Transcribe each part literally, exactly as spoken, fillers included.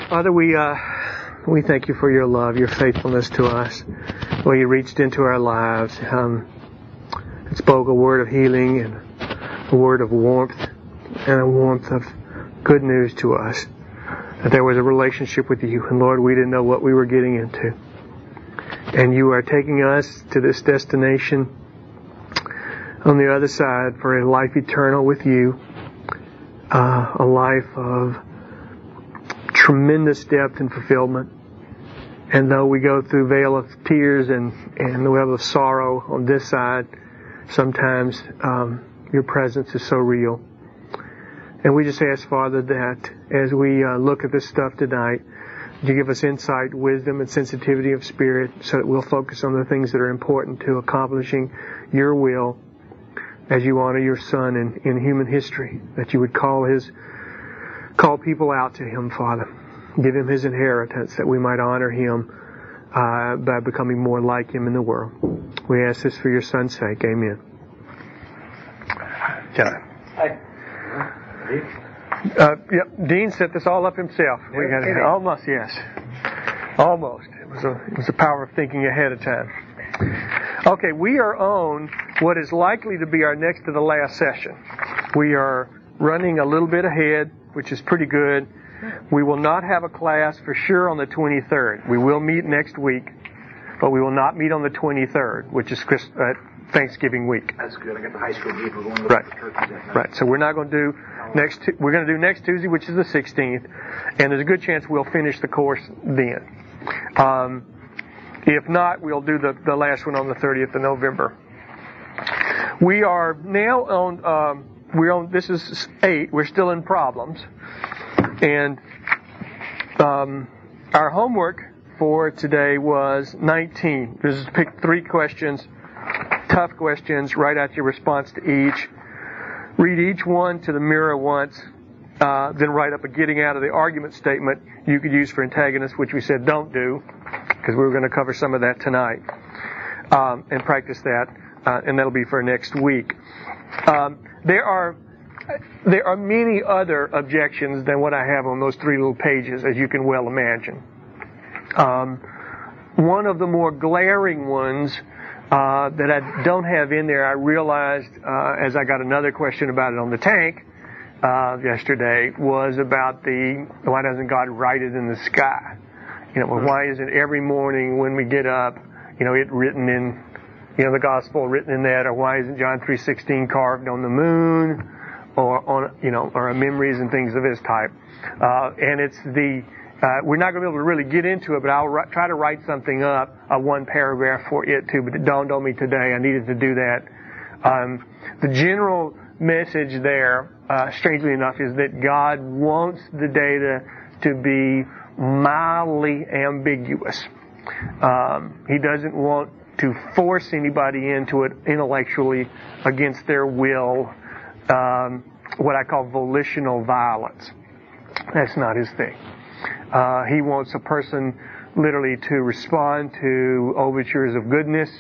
Father, we uh, we thank you for your love, your faithfulness to us. Well, you reached into our lives um, and spoke a word of healing and a word of warmth and a warmth of good news to us. That there was a relationship with you. And Lord, we didn't know what we were getting into. And you are taking us to this destination on the other side for a life eternal with you. Uh, a life of tremendous depth and fulfillment. And though we go through veil of tears and, and the web of sorrow on this side, sometimes um, your presence is so real. And we just ask, Father, that as we uh, look at this stuff tonight, you give us insight, wisdom, and sensitivity of spirit so that we'll focus on the things that are important to accomplishing your will as you honor your Son in, in human history, that you would call his call people out to him, Father. Give him his inheritance that we might honor him uh, by becoming more like him in the world. We ask this for your Son's sake. Amen. John. Hi. Uh, yep, Dean set this all up himself. We got it. Almost, yes. Almost. It was a it was the power of thinking ahead of time. Okay, we are on what is likely to be our next to the last session. We are running a little bit ahead, which is pretty good. We will not have a class for sure on the twenty-third. We will meet next week, but we will not meet on the twenty-third, which is Christ, uh, Thanksgiving week. That's good. I got the high school people going to right. the turkeys that night. Right. So we're not going to do next. We're going to do next Tuesday, which is the sixteenth, and there's a good chance we'll finish the course then. Um, if not, we'll do the, the last one on the thirtieth of November. We are now on. Um, we're on. This is eight. We're still in problems, and um, our homework for today was nineteen. This is pick three questions. Tough questions, write out your response to each. Read each one to the mirror once, uh, then write up a getting out of the argument statement you could use for antagonists, which we said don't do, because we were going to cover some of that tonight, um, and practice that, uh, and that'll be for next week. Um, there are there are many other objections than what I have on those three little pages, as you can well imagine. Um, one of the more glaring ones Uh, that I don't have in there, I realized uh, as I got another question about it on the tank uh, yesterday, was about the why doesn't God write it in the sky? You know, well, why isn't every morning when we get up, you know, it written in, you know, the gospel written in that, or why isn't John three sixteen carved on the moon, or on, you know, or memories and things of this type? Uh, and it's the Uh, we're not going to be able to really get into it, but I'll ri- try to write something up, a one paragraph for it too, but it dawned on me today I needed to do that. Um, the general message there, uh, strangely enough, is that God wants the data to be mildly ambiguous. Um, he doesn't want to force anybody into it intellectually against their will, um, what I call volitional violence. That's not his thing. Uh, he wants a person literally to respond to overtures of goodness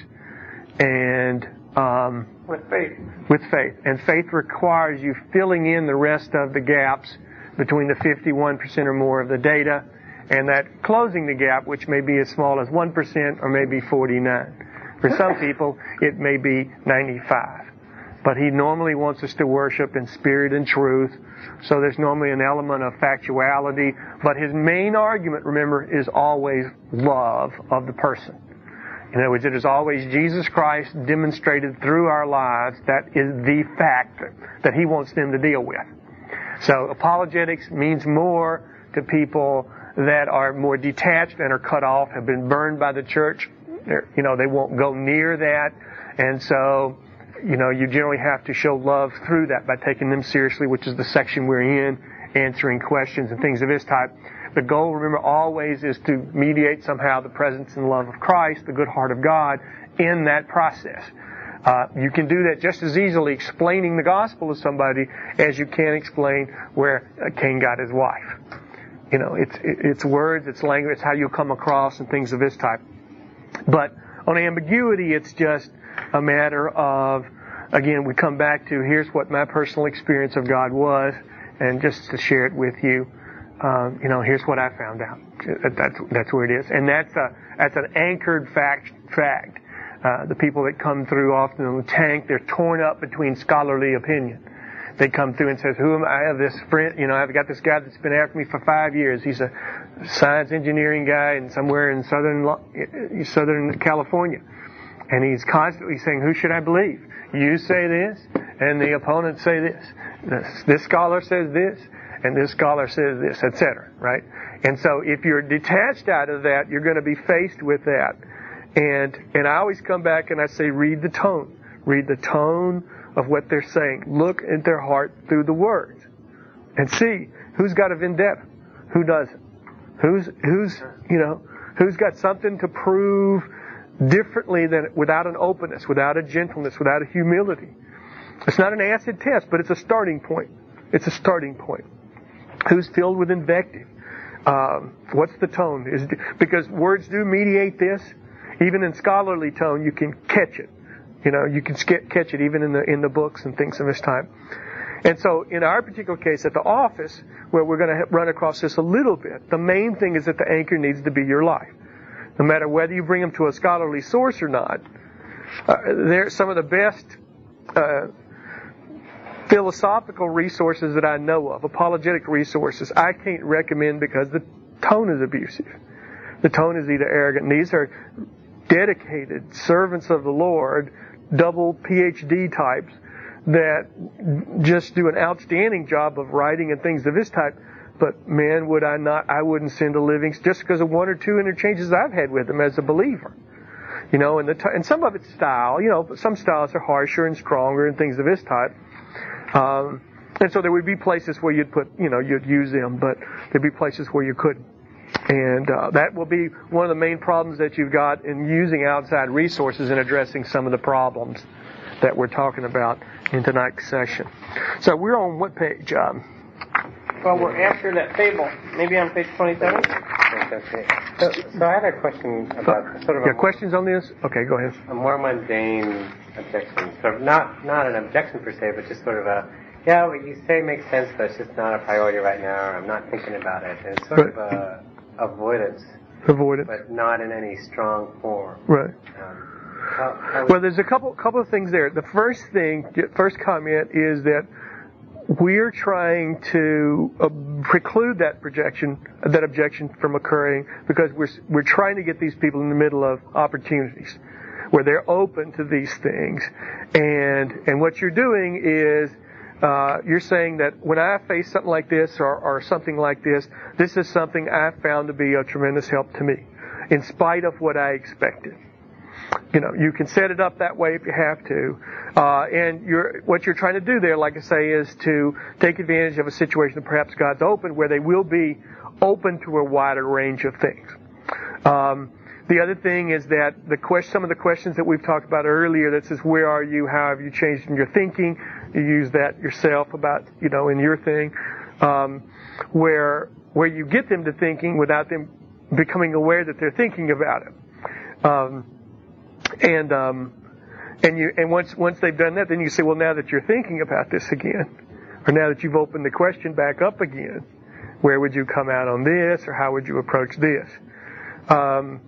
and um, with faith. With faith, and faith requires you filling in the rest of the gaps between the fifty-one percent or more of the data, and that closing the gap, which may be as small as one percent or maybe forty-nine. For some people, it may be ninety-five. But he normally wants us to worship in spirit and truth. So there's normally an element of factuality. But his main argument, remember, is always love of the person. In other words, it is always Jesus Christ demonstrated through our lives. That is the fact that he wants them to deal with. So apologetics means more to people that are more detached and are cut off, have been burned by the church. They're, you know, they won't go near that. And so, you know, you generally have to show love through that by taking them seriously, which is the section we're in, answering questions and things of this type. The goal, remember, always is to mediate somehow the presence and love of Christ, the good heart of God, in that process. Uh, you can do that just as easily explaining the gospel to somebody as you can explain where Cain got his wife. You know, it's it's words, it's language, it's how you come across and things of this type. But on ambiguity, it's just a matter of, again, we come back to here's what my personal experience of God was, and just to share it with you. um, you know, here's what I found out. That's that's where it is, and that's a that's an anchored fact. Fact. Uh, the people that come through often in the tank, they're torn up between scholarly opinion. They come through and says, "Who am I? I have this friend. You know, I've got this guy that's been after me for five years. He's a science engineering guy, and somewhere in southern Southern California, and he's constantly saying, who should I believe? You say this, and the opponent say this. This, this scholar says this, and this scholar says this, et cetera. Right? And so, if you're detached out of that, you're going to be faced with that. And and I always come back and I say, read the tone. Read the tone of what they're saying. Look at their heart through the words, and see who's got a vendetta, who doesn't, who's who's you know who's got something to prove differently than without an openness, without a gentleness, without a humility. It's not an acid test, but it's a starting point. It's a starting point. Who's filled with invective? Um, what's the tone? Is because words do mediate this. Even in scholarly tone, you can catch it. You know, you can catch it even in the in the books and things of this type. And so, in our particular case at the office, where we're going to run across this a little bit, the main thing is that the anchor needs to be your life. No matter whether you bring them to a scholarly source or not, uh, they're some of the best uh, philosophical resources that I know of, apologetic resources, I can't recommend because the tone is abusive. The tone is either arrogant. These are dedicated servants of the Lord, double P H D types that just do an outstanding job of writing and things of this type. But man, would I not, I wouldn't send a living just because of one or two interchanges I've had with them as a believer. You know, and the t- and some of it's style. You know, some styles are harsher and stronger and things of this type. Um, and so there would be places where you'd put, you know, you'd use them, but there'd be places where you couldn't. And uh, that will be one of the main problems that you've got in using outside resources in addressing some of the problems that we're talking about in tonight's session. So we're on what page? Um, well, we're after that fable, maybe on page twenty-seven. Okay. So, so I had a question about sort of yeah, a, questions on this? Okay, go ahead. A more mundane objection, sort of not not an objection per se, but just sort of a yeah, what you say makes sense, but it's just not a priority right now. Or I'm not thinking about it. And it's sort right. of a avoidance. Avoidance, but not in any strong form. Right. Um, how, how well, there's a couple couple of things there. The first thing, first comment is that we're trying to uh, preclude that projection, that objection from occurring because we're we're trying to get these people in the middle of opportunities where they're open to these things, and and what you're doing is uh, you're saying that when I face something like this or, or something like this, this is something I found to be a tremendous help to me, in spite of what I expected. You know, you can set it up that way if you have to. Uh, and you're, what you're trying to do there, like I say, is to take advantage of a situation that perhaps God's opened where they will be open to a wider range of things. Um, the other thing is that the question, some of the questions that we've talked about earlier that says, where are you? How have you changed in your thinking? You use that yourself about, you know, in your thing. Um, where, where you get them to thinking without them becoming aware that they're thinking about it. Um, And um, and you and once once they've done that, then you say, well, now that you're thinking about this again, or now that you've opened the question back up again, where would you come out on this, or how would you approach this? Um,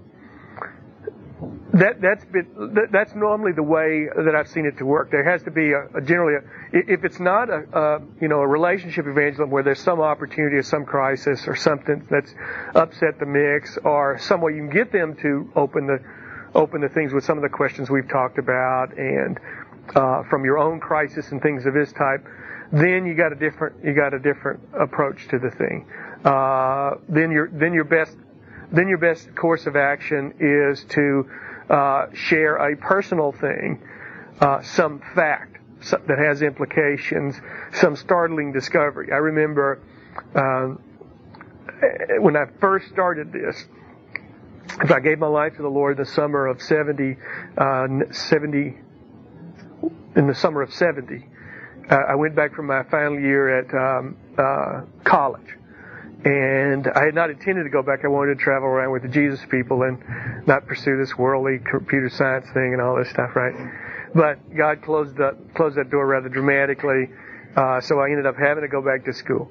that that's been, that, that's normally the way that I've seen it to work. There has to be a, a generally, a, if it's not a, a you know a relationship evangelism where there's some opportunity or some crisis or something that's upset the mix, or some way you can get them to open the open the things with some of the questions we've talked about, and uh, from your own crisis and things of this type, then you got a different you got a different approach to the thing. Uh, then your then your best then your best course of action is to uh, share a personal thing, uh, some fact that has implications, some startling discovery. I remember um, when I first started this. If I gave my life to the Lord in the summer of seventy, uh, seventy, in the summer of seventy, uh, I went back from my final year at um, uh, college, and I had not intended to go back. I wanted to travel around with the Jesus people and not pursue this worldly computer science thing and all this stuff, right? But God closed the, closed that door rather dramatically, uh, so I ended up having to go back to school.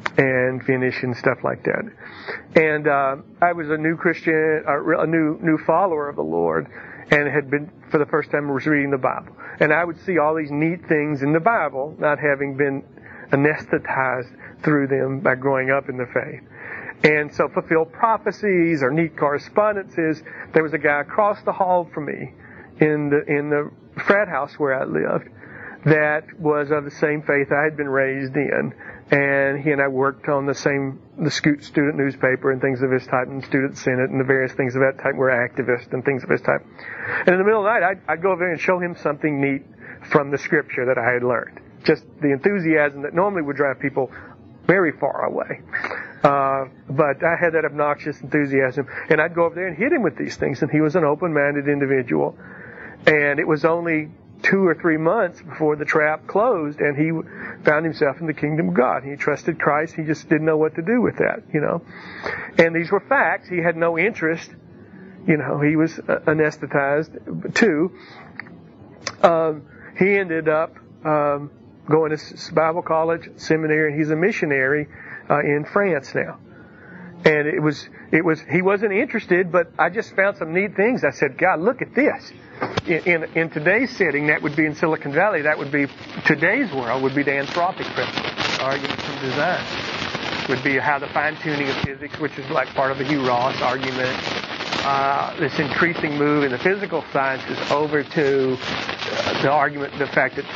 and finish and stuff like that. And uh, I was a new Christian, a new new follower of the Lord, and had been, for the first time, was reading the Bible. And I would see all these neat things in the Bible, not having been anesthetized through them by growing up in the faith. And so fulfilled prophecies or neat correspondences. There was a guy across the hall from me in the in the frat house where I lived that was of the same faith I had been raised in. And he and I worked on the same, the student newspaper and things of this type, and student senate and the various things of that type. We're activists and things of this type. And in the middle of the night, I'd, I'd go over there and show him something neat from the scripture that I had learned. Just the enthusiasm that normally would drive people very far away. Uh, but I had that obnoxious enthusiasm. And I'd go over there and hit him with these things. And he was an open-minded individual. And it was only two or three months before the trap closed, and he found himself in the kingdom of God. He trusted Christ. He just didn't know what to do with that, you know. And these were facts. He had no interest. You know, he was anesthetized too. Um, he ended up um, going to Bible college, seminary, and he's a missionary uh, in France now. And it was, it was, he wasn't interested, but I just found some neat things. I said, God, look at this. In, in, in today's setting, that would be in Silicon Valley, that would be, today's world would be the anthropic principle, arguments from design. Would be how the fine-tuning of physics, which is like part of the Hugh Ross argument, uh, this increasing move in the physical sciences over to uh, the argument, the fact that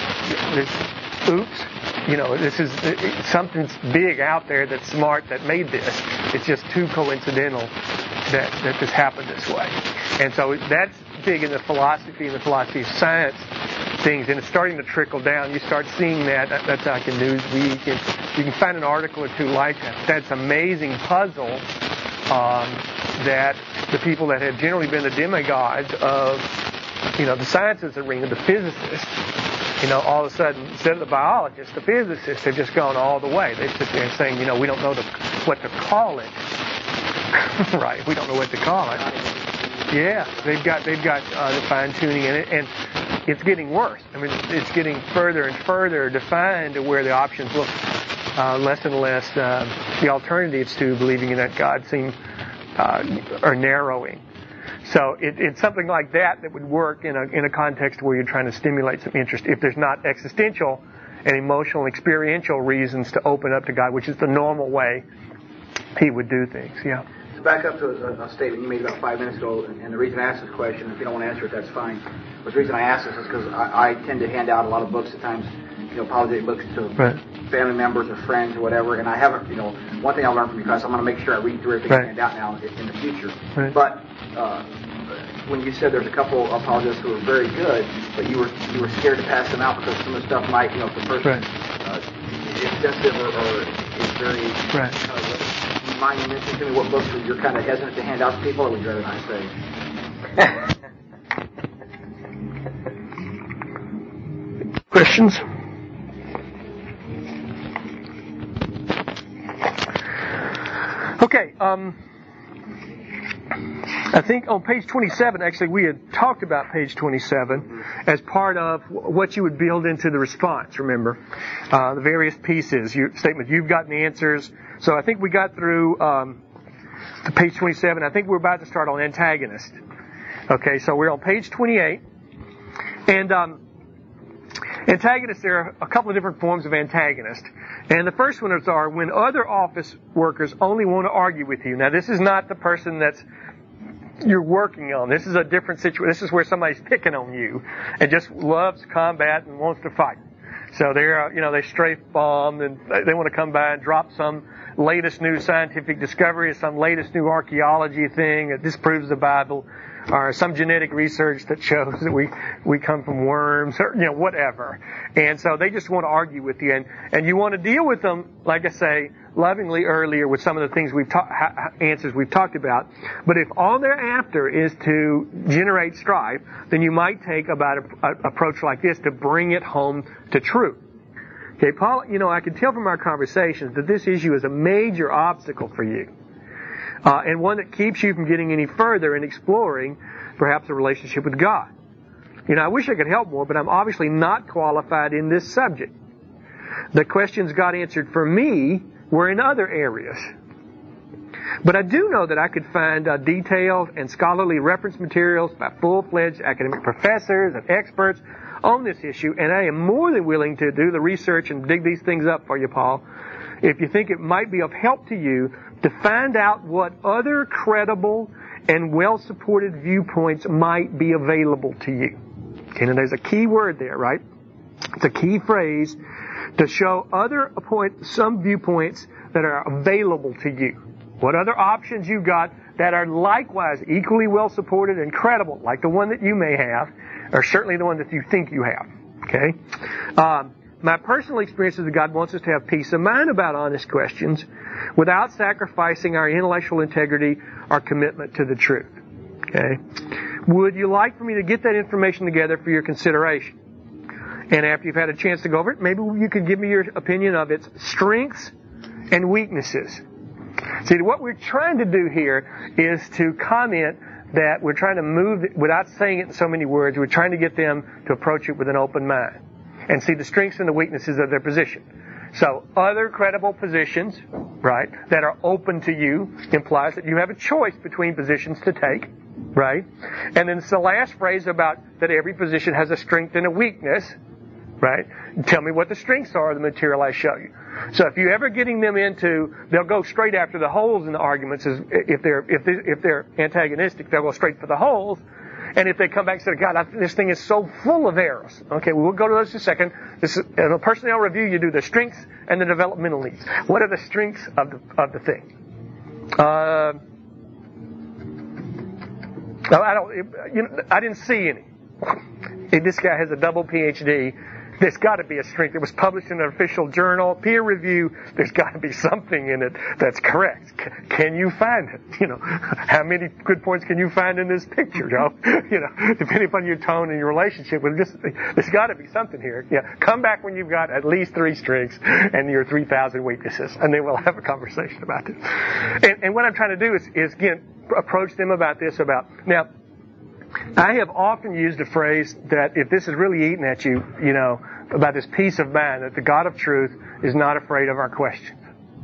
this, oops, you know, this is it, it, something's big out there that's smart that made this. It's just too coincidental that, that this happened this way. And so that's big in the philosophy and the philosophy of science things, and it's starting to trickle down. You start seeing that. That's like in Newsweek, and you can find an article or two like that. That's amazing puzzle um, that the people that had generally been the demigods of, you know, the sciences arena, the physicists, you know, all of a sudden, instead of the biologists, the physicists have just gone all the way. They sit there and saying, you know, we don't know the, what to call it. Right, we don't know what to call it. Yeah, they've got they've got uh, the fine tuning in it, and it's getting worse. I mean, it's getting further and further defined to where the options look uh, less and less. Uh, the alternatives to believing in that God seem uh, are narrowing. So it, it's something like that that would work in a in a context where you're trying to stimulate some interest. If there's not existential and emotional, experiential reasons to open up to God, which is the normal way He would do things. Yeah. Back up to a, a statement you made about five minutes ago, and, and the reason I asked this question, if you don't want to answer it, that's fine. But the reason I asked this is because I, I tend to hand out a lot of books at times, you know, apologetic books to right. family members or friends or whatever, and I haven't, you know, one thing I learned from you guys, I'm going to make sure I read through everything right. I hand out now in, in the future. Right. But uh, when you said there's a couple of apologists who were very good, but you were you were scared to pass them out because some of the stuff might, you know, if the person right. uh, is sensitive or, or is very... Right. Uh, mind you mention to me what books you're kind of hesitant to hand out to people, or would you rather not say? Questions? Okay, um, I think on page twenty-seven, actually, we had talked about page twenty-seven as part of what you would build into the response, remember? Uh, the various pieces, you, statement, you've gotten the answers. So I think we got through um, to page twenty-seven. I think we're about to start on antagonist. Okay, so we're on page twenty-eight. And um, antagonists, there are a couple of different forms of antagonist. And the first ones are when other office workers only want to argue with you. Now, this is not the person that's you're working on. This is a different situation. This is where somebody's picking on you and just loves combat and wants to fight. So they're, you know, they strafe bomb and they want to come by and drop some latest new scientific discovery or some latest new archaeology thing that disproves the Bible, or some genetic research that shows that we, we come from worms, or, you know, whatever. And so they just want to argue with you. And, and you want to deal with them, like I say, lovingly earlier with some of the things we've ta- ha- answers we've talked about. But if all they're after is to generate strife, then you might take about an approach like this to bring it home to truth. Okay, Paul, you know, I can tell from our conversations that this issue is a major obstacle for you. Uh, and one that keeps you from getting any further in exploring perhaps a relationship with God. You know, I wish I could help more, but I'm obviously not qualified in this subject. The questions God answered for me were in other areas. But I do know that I could find uh, detailed and scholarly reference materials by full-fledged academic professors and experts on this issue, and I am more than willing to do the research and dig these things up for you, Paul, if you think it might be of help to you to find out what other credible and well-supported viewpoints might be available to you. Okay, now there's a key word there, right? It's a key phrase to show other point, some viewpoints that are available to you. What other options you've got that are likewise equally well-supported and credible, like the one that you may have, or certainly the one that you think you have. Okay? Um, my personal experience is that God wants us to have peace of mind about honest questions without sacrificing our intellectual integrity or commitment to the truth. Okay? Would you like for me to get that information together for your consideration? And after you've had a chance to go over it, maybe you could give me your opinion of its strengths and weaknesses. See, what we're trying to do here is to comment that we're trying to move, without saying it in so many words, we're trying to get them to approach it with an open mind and see the strengths and the weaknesses of their position. So, other credible positions, right, that are open to you implies that you have a choice between positions to take, right? And then it's the last phrase about that every position has a strength and a weakness, right? Tell me what the strengths are of the material I show you. So if you're ever getting them into, they'll go straight after the holes in the arguments. If they're if they, if they're antagonistic, they'll go straight for the holes. And if they come back and say, God, I, this thing is so full of errors. Okay, we'll go to those in a second. This is, in a personnel review, you do the strengths and the developmental needs. What are the strengths of the of the thing? Uh, I don't. You know, I didn't see any. If this guy has a double P H D. There's got to be a strength. It was published in an official journal, peer review. There's got to be something in it that's correct. C- can you find it? You know, how many good points can you find in this picture, Joe? You know, depending upon your tone and your relationship with this, there's got to be something here. Yeah, come back when you've got at least three strengths and your three thousand weaknesses, and then we'll have a conversation about this. And, and what I'm trying to do is, is again, approach them about this. About now. I have often used a phrase that if this is really eating at you, you know, about this peace of mind, that the God of truth is not afraid of our questions.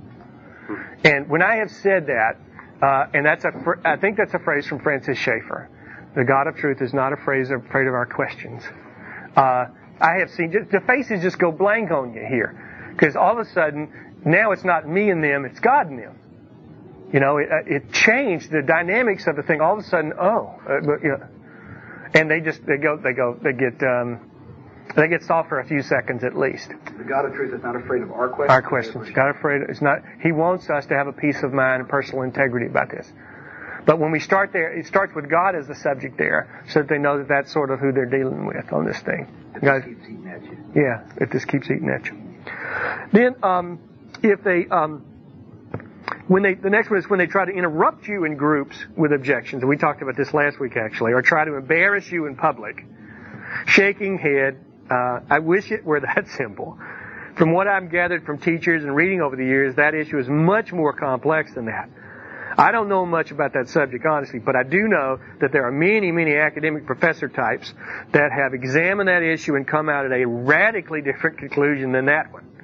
And when I have said that, uh, and that's a, I think that's a phrase from Francis Schaeffer, the God of truth is not afraid of, afraid of our questions. Uh, I have seen, just, the faces just go blank on you here. Because all of a sudden, now it's not me and them, it's God and them. You know, it, it changed the dynamics of the thing. All of a sudden, oh, uh, you know, and they just they go they go they get um, they get soft for a few seconds at least. The God of truth is not afraid of our questions. Our questions. God afraid it's not. He wants us to have a peace of mind and personal integrity about this. But when we start there, it starts with God as the subject there, so that they know that that's sort of who they're dealing with on this thing. If this keeps eating at you. Yeah, if this keeps eating at you. Then, um, if they. Um, When they, the next one is when they try to interrupt you in groups with objections. And we talked about this last week, actually. Or try to embarrass you in public. Shaking head. Uh, I wish it were that simple. From what I've gathered from teachers and reading over the years, that issue is much more complex than that. I don't know much about that subject, honestly, but I do know that there are many, many academic professor types that have examined that issue and come out at a radically different conclusion than that one.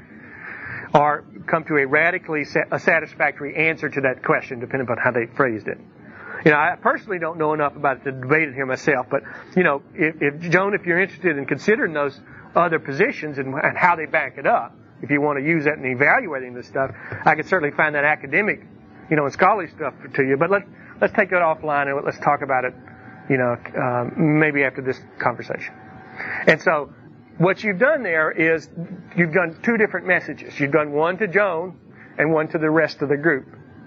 Or come to a radically sa- a satisfactory answer to that question, depending upon how they phrased it. You know, I personally don't know enough about it to debate it here myself, but, you know, if, if Joan, if you're interested in considering those other positions and, and how they back it up, if you want to use that in evaluating this stuff, I could certainly find that academic, you know, and scholarly stuff to you. But let's, let's take that offline and let's talk about it, you know, um, maybe after this conversation. And so, what you've done there is you've done two different messages. You've done one to Joan and one to the rest of the group.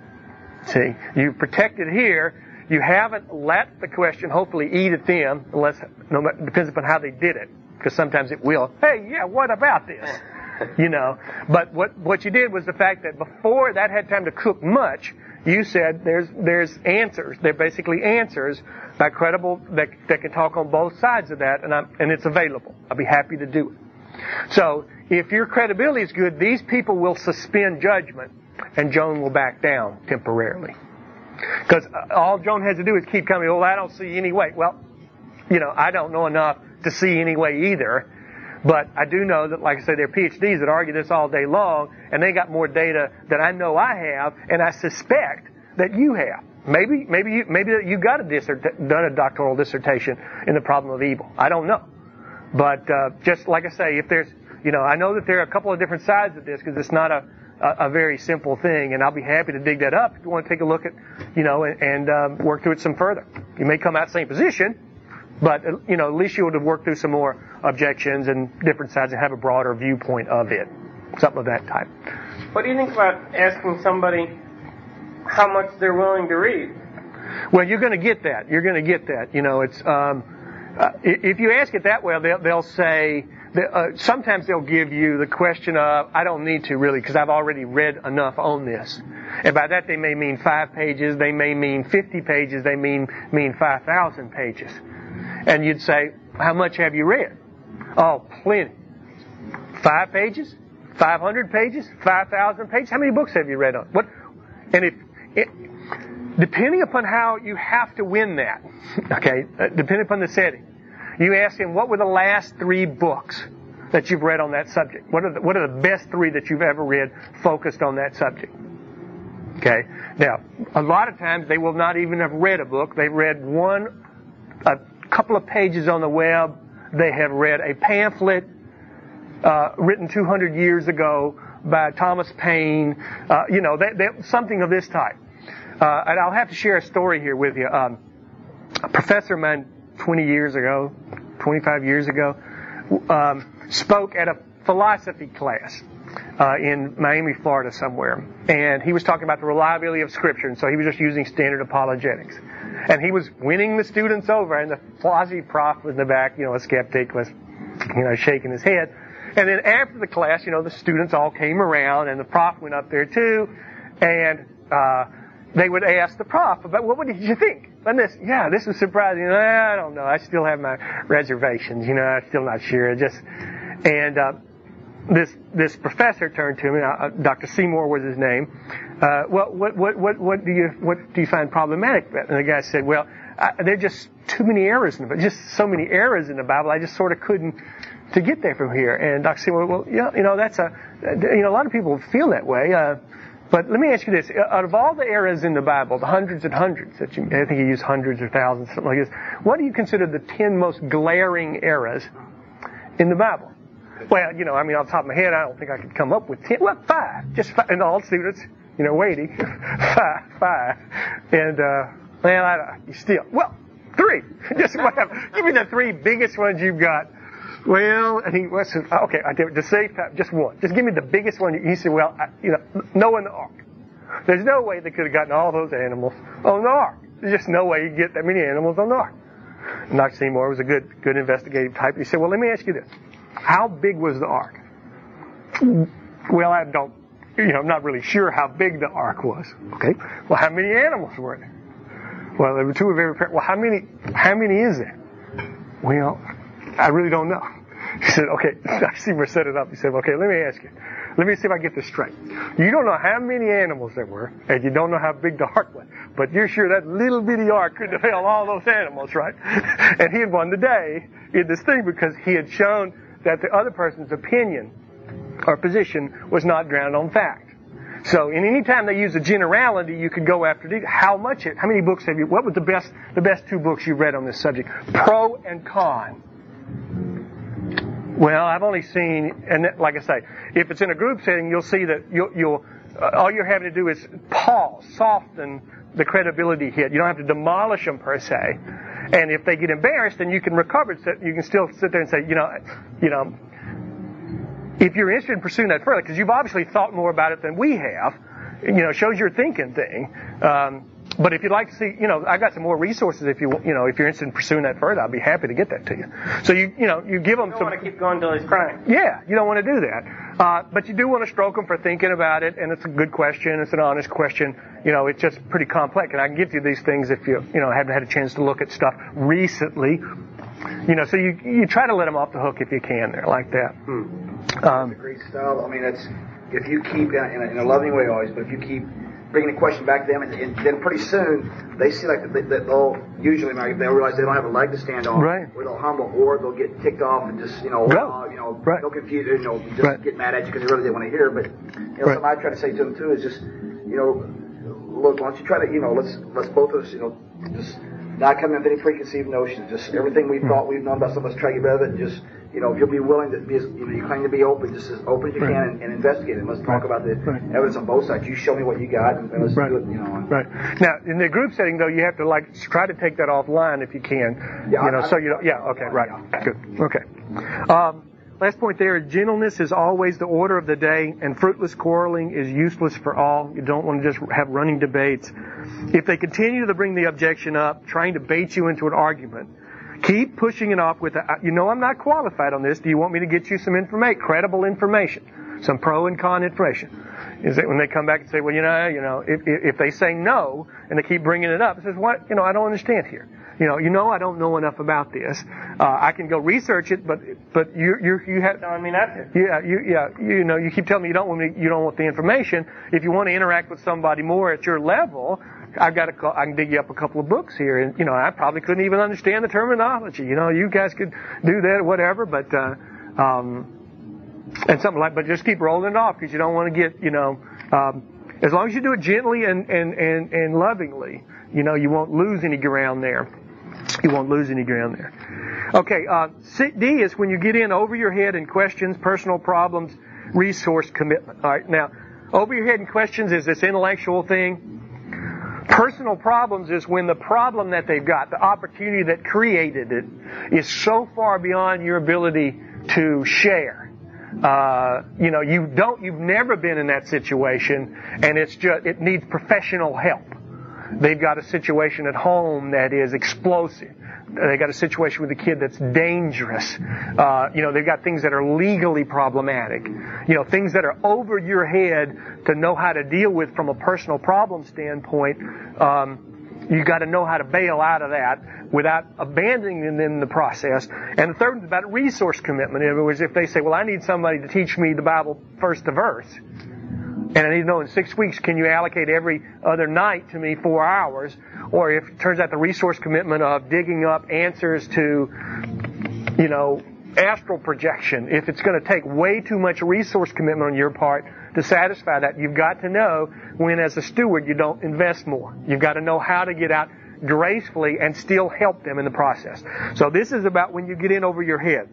See, you've protected here. You haven't let the question hopefully eat at them, unless no, it depends upon how they did it, because sometimes it will. Hey, yeah, what about this? You know. But what what you did was the fact that before that had time to cook much, you said there's there's answers. They're basically answers by credible that that can talk on both sides of that, and I'm, and it's available. I'll be happy to do it. So if your credibility is good, these people will suspend judgment, and Joan will back down temporarily. Because all Joan has to do is keep coming. Well, I don't see any way. Well, you know, I don't know enough to see any way either. But I do know that, like I say, there are PhDs that argue this all day long, and they got more data than I know I have, and I suspect that you have. Maybe, maybe you, maybe you got a dissert- done a doctoral dissertation in the problem of evil. I don't know. But uh, just like I say, if there's, you know, I know that there are a couple of different sides of this because it's not a, a, a very simple thing, and I'll be happy to dig that up if you want to take a look at, you know, and, and um, work through it some further. You may come out the same position, but, you know, at least you would have worked through some more objections and different sides and have a broader viewpoint of it. Something of that type. What do you think about asking somebody how much they're willing to read? Well, you're going to get that. You're going to get that. You know, it's um, uh, if you ask it that way, they'll, they'll say, uh, sometimes they'll give you the question of, I don't need to really because I've already read enough on this. And by that they may mean five pages, they may mean fifty pages, they mean mean five thousand pages. And you'd say, how much have you read? Oh, plenty. Five pages? Five hundred pages? Five thousand pages? How many books have you read on? What? And if, it, depending upon how you have to win that, okay, uh, depending upon the setting, you ask him, what were the last three books that you've read on that subject? What are the, what are the best three that you've ever read focused on that subject? Okay. Now, a lot of times they will not even have read a book. They've read one, a couple of pages on the web. They have read a pamphlet uh, written two hundred years ago by Thomas Paine. Uh, you know, they, they, something of this type. Uh, and I'll have to share a story here with you. Um, a professor of mine twenty years ago, twenty-five years ago, um, spoke at a philosophy class uh, in Miami, Florida somewhere. And he was talking about the reliability of Scripture, and so he was just using standard apologetics. And he was winning the students over, and the philosophy prof was in the back, you know, a skeptic, was, you know, shaking his head. And then after the class, you know, the students all came around, and the prof went up there too, and uh, they would ask the prof about, well, what did you think? And this, yeah, this was surprising. I don't know. I still have my reservations. You know, I'm still not sure. Just, and uh, this this professor turned to me. Uh, Doctor Seymour was his name. Uh, well, what what what what do you what do you find problematic about it? And the guy said, well, I, there are just too many errors in the Bible. Just so many errors in the Bible. I just sort of couldn't to get there from here. And Doctor Seymour, well, yeah, you know, that's a you know a lot of people feel that way. Uh, But let me ask you this. Out of all the errors in the Bible, the hundreds and hundreds, that you, I think you use hundreds or thousands, something like this, what do you consider the ten most glaring errors in the Bible? Well, you know, I mean, off the top of my head, I don't think I could come up with ten. Well, five. Just five. And all students, you know, waiting. five. Five. And, uh, well, I, you still, well, three. Just whatever. Give me the three biggest ones you've got. Well, and he was, okay, I did, to save time, just one. Just give me the biggest one. He said, well, I, you know, Noah and the ark. There's no way they could have gotten all those animals on the ark. There's just no way you get that many animals on the ark. And Doctor Seymour was a good, good investigative type. He said, well, let me ask you this. How big was the ark? Well, I don't, you know, I'm not really sure how big the ark was. Okay. Well, how many animals were there? Well, there were two very, well, how many, how many is there? Well, I really don't know. He said, okay, Doctor Seymour set it up. He said, okay, let me ask you. Let me see if I get this straight. You don't know how many animals there were, and you don't know how big the ark was, but you're sure that little bitty ark couldn't have held all those animals, right? And he had won the day in this thing because he had shown that the other person's opinion or position was not grounded on fact. So, in any time they use a generality, you could go after these. How much? How many books have you? What was the best? The best two books you've read on this subject? Pro and con. Well, I've only seen, and like I say, if it's in a group setting, you'll see that you'll, you'll uh, all you're having to do is pause, soften the credibility hit. You don't have to demolish them per se. And if they get embarrassed, then you can recover. You can still sit there and say, you know, you know, if you're interested in pursuing that further, because you've obviously thought more about it than we have, you know, shows your thinking thing. Um, But if you'd like to see, you know, I got some more resources. If you, you know, if you're interested in pursuing that further, I'll be happy to get that to you. So you, you know, you give them you don't some. want to keep going until he's crying. Yeah, you don't want to do that. Uh, but you do want to stroke them for thinking about it, and it's a good question. It's an honest question. You know, it's just pretty complex, and I can give you these things if you, you know, haven't had a chance to look at stuff recently. You know, so you you try to let them off the hook if you can. There like that. Hmm. Um, That's a great style. I mean, it's if you keep in a, in a loving way always, but if you keep bringing a question back to them, and, and then pretty soon they see like that they'll usually they'll realize they don't have a leg to stand on, right. or they'll humble, or they'll get ticked off and just you know, uh, you know, right. they'll confuse you, you know, just right. get mad at you because they really didn't want to hear. But you know, right. something I try to say to them too is just you know, look, why don't you try to you know, let's let's both of us you know just not come in with any preconceived notions. Just everything we thought we've known about something, let's try to get rid of it. Just you know, if you'll be willing to be, as, you know, you claim to be open, just as open as you right. can, and, and investigate it. Let's talk right. about the right. evidence on both sides. You show me what you got, and, and let's right. do it. You know. And, right. Now, in the group setting, though, you have to like try to take that offline if you can. Yeah, you know, I, so you don't. Yeah. Okay. Right. Yeah. Good. Okay. Um, last point there: gentleness is always the order of the day, and fruitless quarreling is useless for all. You don't want to just have running debates. If they continue to bring the objection up, trying to bait you into an argument, keep pushing it off with, a, you know, I'm not qualified on this. Do you want me to get you some information, credible information, some pro and con information? Is it when they come back and say, well, you know, you know, if, if they say no and they keep bringing it up, it says, what, you know, I don't understand here. You know, you know, I don't know enough about this. Uh, I can go research it, but but you you you have. I mean, that's it. Yeah, you yeah you know, you keep telling me you don't want me, you don't want the information. If you want to interact with somebody more at your level, I've got to, I can dig you up a couple of books here, and you know, I probably couldn't even understand the terminology. You know, you guys could do that or whatever, but uh, um, and something like, but just keep rolling it off because you don't want to get, you know, um, as long as you do it gently and and and and lovingly, you know, you won't lose any ground there. You won't lose any ground there. Okay, uh, D is when you get in over your head in questions, personal problems, resource commitment. All right, now, over your head in questions is this intellectual thing. Personal problems is when the problem that they've got, the opportunity that created it, is so far beyond your ability to share. Uh, you know, you don't, you've never been in that situation, and it's just, it needs professional help. They've got a situation at home that is explosive. They've got a situation with a kid that's dangerous. Uh, you know, they've got things that are legally problematic. You know, things that are over your head to know how to deal with from a personal problem standpoint. Um, you got to know how to bail out of that without abandoning them in the process. And the third is about resource commitment. In other words, if they say, well, I need somebody to teach me the Bible verse to verse, and I need to know in six weeks, can you allocate every other night to me four hours? Or if it turns out the resource commitment of digging up answers to, you know, astral projection, if it's going to take way too much resource commitment on your part to satisfy that, you've got to know when, as a steward, you don't invest more. You've got to know how to get out gracefully and still help them in the process. So this is about when you get in over your head.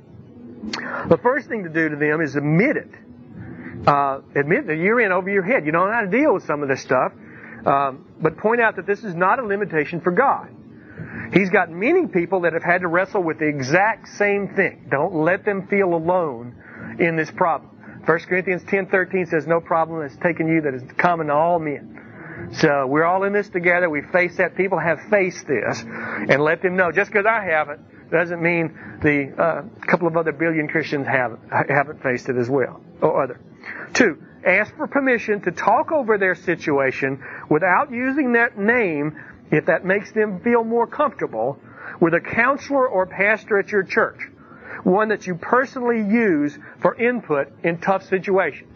The first thing to do to them is admit it. Uh, admit that you're in over your head. You don't know how to deal with some of this stuff. Um, but point out that this is not a limitation for God. He's got many people that have had to wrestle with the exact same thing. Don't let them feel alone in this problem. First Corinthians ten thirteen says, no problem has taken you that is common to all men. So we're all in this together. We face that. People have faced this. And let them know, just because I haven't, doesn't mean the uh, couple of other billion Christians haven't, haven't faced it as well. Or other. Two, ask for permission to talk over their situation without using that name if that makes them feel more comfortable with a counselor or pastor at your church. One that you personally use for input in tough situations.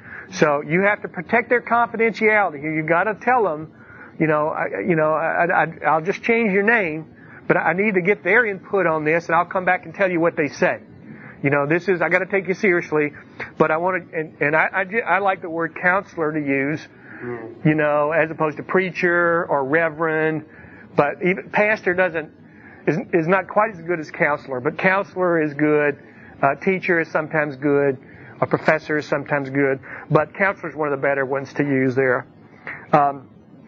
So you have to protect their confidentiality here. You've got to tell them, you know, I, you know, I, I, I'll just change your name, but I need to get their input on this, and I'll come back and tell you what they say. You know, this is, I got to take you seriously, but I want to, and, and I, I, I like the word counselor to use, mm. you know, as opposed to preacher or reverend, but even pastor doesn't, is, is not quite as good as counselor, but counselor is good, uh, teacher is sometimes good, a professor is sometimes good, but counselor is one of the better ones to use there. Um,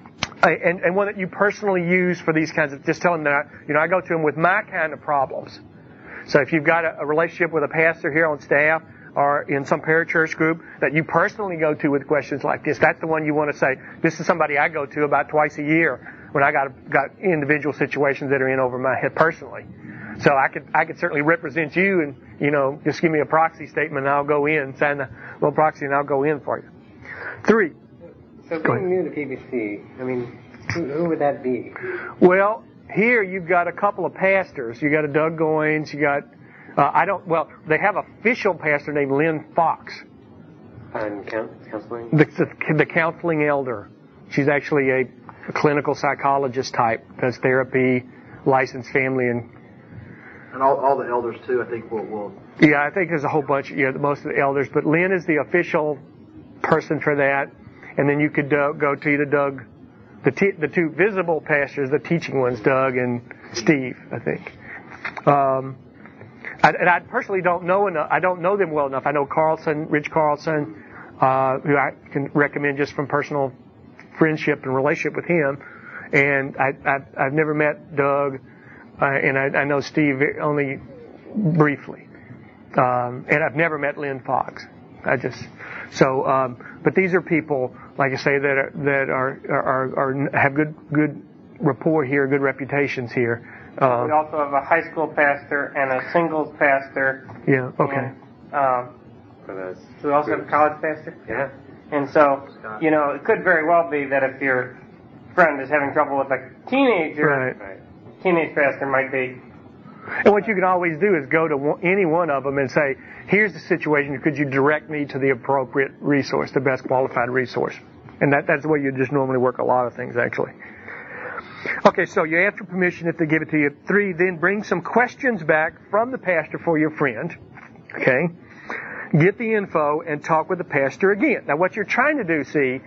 and, and one that you personally use for these kinds of, just tell them that, I, you know, I go to them with my kind of problems. So if you've got a, a relationship with a pastor here on staff or in some parachurch group that you personally go to with questions like this, that's the one you want to say, this is somebody I go to about twice a year when I got got individual situations that are in over my head personally. So I could I could certainly represent you and, you know, just give me a proxy statement and I'll go in, sign the little proxy and I'll go in for you. Three. So being new to P B C, I mean, who, who would that be? Well, here you've got a couple of pastors. You got a Doug Goins. You got uh, I don't. Well, they have an official pastor named Lynn Fox. And counseling. The, the, the counseling elder. she's actually a, a clinical psychologist type, does therapy, licensed family and and all, all the elders too. I think will will. Yeah, I think there's a whole bunch. Yeah, most of the elders, but Lynn is the official person for that. And then you could uh, go to either Doug, the t- the two visible pastors, the teaching ones, Doug and Steve, I think. Um, I, and I personally don't know enough. I don't know them well enough. I know Carlson, Rich Carlson, uh, who I can recommend just from personal friendship and relationship with him. And I, I, I've never met Doug, uh, and I, I know Steve only briefly. Um, and I've never met Lynn Fox. I just so, um, but these are people, like I say, that are, that are are, are have good good rapport here, good reputations here. Um, we also have a high school pastor and a singles pastor. Yeah. Okay. And, um, For those. we also have a college pastor. Yeah. And so, you know, it could very well be that if your friend is having trouble with a teenager, Right. Right. teenage pastor might be. And what you can always do is go to one, any one of them and say, here's the situation, could you direct me to the appropriate resource, the best qualified resource? And that, that's the way you just normally work a lot of things, actually. Okay, so you ask for permission if they give it to you. Three, then bring some questions back from the pastor for your friend. Okay? Get the info and talk with the pastor again. Now what you're trying to do, see,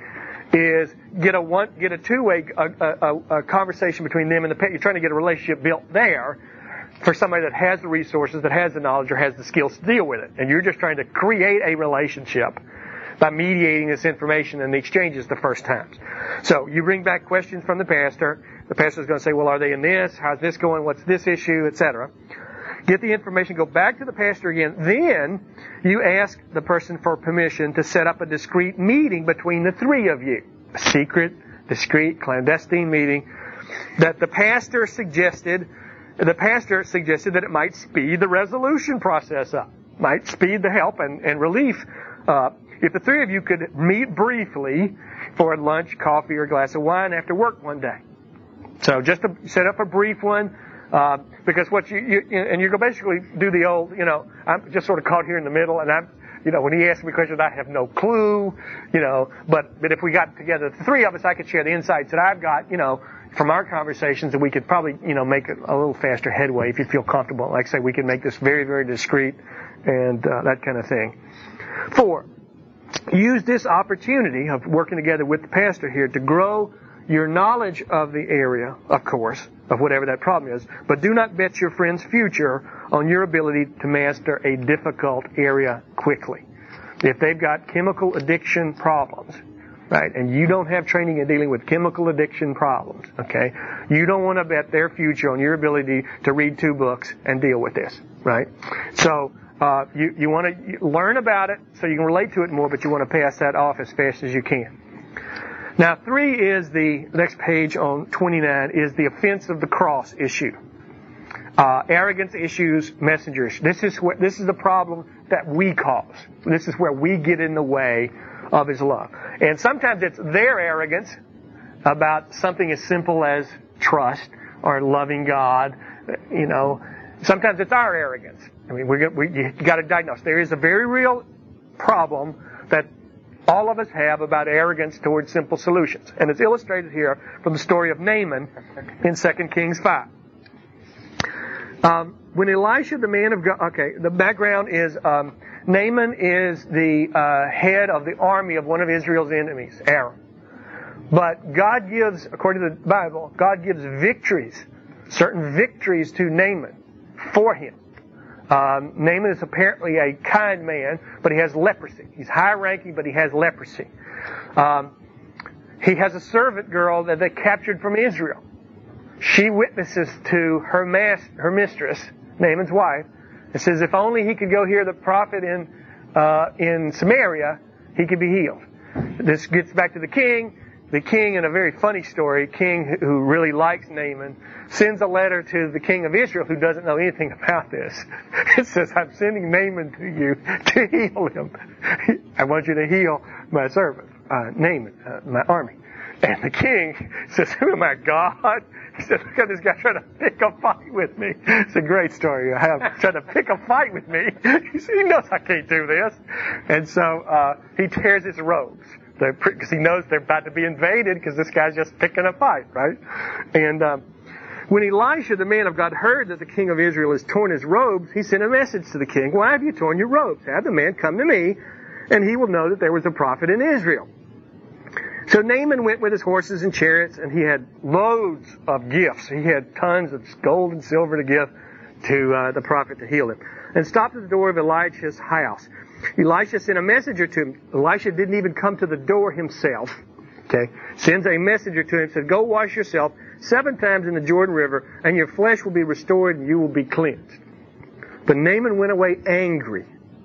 is get a one, get a two-way a, a, a conversation between them and the pastor. You're trying to get a relationship built there for somebody that has the resources, that has the knowledge, or has the skills to deal with it. And you're just trying to create a relationship by mediating this information and the exchanges the first times. So you bring back questions from the pastor. The pastor's going to say, well, are they in this? How's this going? What's this issue? et cetera. Get the information, go back to the pastor again. Then you ask the person for permission to set up a discreet meeting between the three of you. A secret, discreet, clandestine meeting that the pastor suggested The pastor suggested that it might speed the resolution process up, might speed the help and, and relief up. If the three of you could meet briefly for lunch, coffee, or a glass of wine after work one day. So just to set up a brief one, uh, because what you, you, and you go basically do the old, you know, I'm just sort of caught here in the middle, and I'm, you know, when he asked me questions, I have no clue, you know, but, but if we got together, the three of us, I could share the insights that I've got, you know, from our conversations, and we could probably, you know, make a, a little faster headway if you feel comfortable. Like I say, we can make this very, very discreet and uh, that kind of thing. Four, use this opportunity of working together with the pastor here to grow your knowledge of the area, of course, of whatever that problem is, but do not bet your friend's future on your ability to master a difficult area quickly. If they've got chemical addiction problems, right, and you don't have training in dealing with chemical addiction problems, okay, you don't want to bet their future on your ability to read two books and deal with this, right? So uh, you, you want to learn about it so you can relate to it more, but you want to pass that off as fast as you can. Now, three is the next page on twenty-nine is the offense of the cross issue. Uh, arrogance issues, messengers. This is what this is the problem that we cause. This is where we get in the way of His love. And sometimes it's their arrogance about something as simple as trust or loving God. You know, sometimes it's our arrogance. I mean, we we you got to diagnose. There is a very real problem that all of us have about arrogance towards simple solutions. And it's illustrated here from the story of Naaman in Second Kings five. Um, when Elisha, the man of God, okay, the background is um, Naaman is the uh, head of the army of one of Israel's enemies, Aram. But God gives, according to the Bible, God gives victories, certain victories to Naaman for him. Um, Naaman is apparently a kind man, but he has leprosy. He's high-ranking, but he has leprosy. Um, he has a servant girl that they captured from Israel. She witnesses to her mas- her mistress, Naaman's wife, and says if only he could go hear the prophet in uh, in Samaria, he could be healed. This gets back to the king. The king, in a very funny story, king who really likes Naaman, sends a letter to the king of Israel who doesn't know anything about this. It says, I'm sending Naaman to you to heal him. I want you to heal my servant, uh, Naaman, uh, my army. And the king says, who am I, God? He said, look at this guy trying to pick a fight with me. It's a great story. I have trying to pick a fight with me. He said, he knows I can't do this. And so uh, he tears his robes. Because he knows they're about to be invaded because this guy's just picking a fight, right? And um, when Elisha, the man of God, heard that the king of Israel has torn his robes, he sent a message to the king. Why have you torn your robes? Have the man come to me, and he will know that there was a prophet in Israel. So Naaman went with his horses and chariots, and he had loads of gifts. He had tons of gold and silver to give to uh, the prophet to heal him. And stopped at the door of Elisha's house. Elisha sent a messenger to him. Elisha didn't even come to the door himself. Okay, sends a messenger to him, said, "Go wash yourself seven times in the Jordan River, and your flesh will be restored, and you will be cleansed." But Naaman went away angry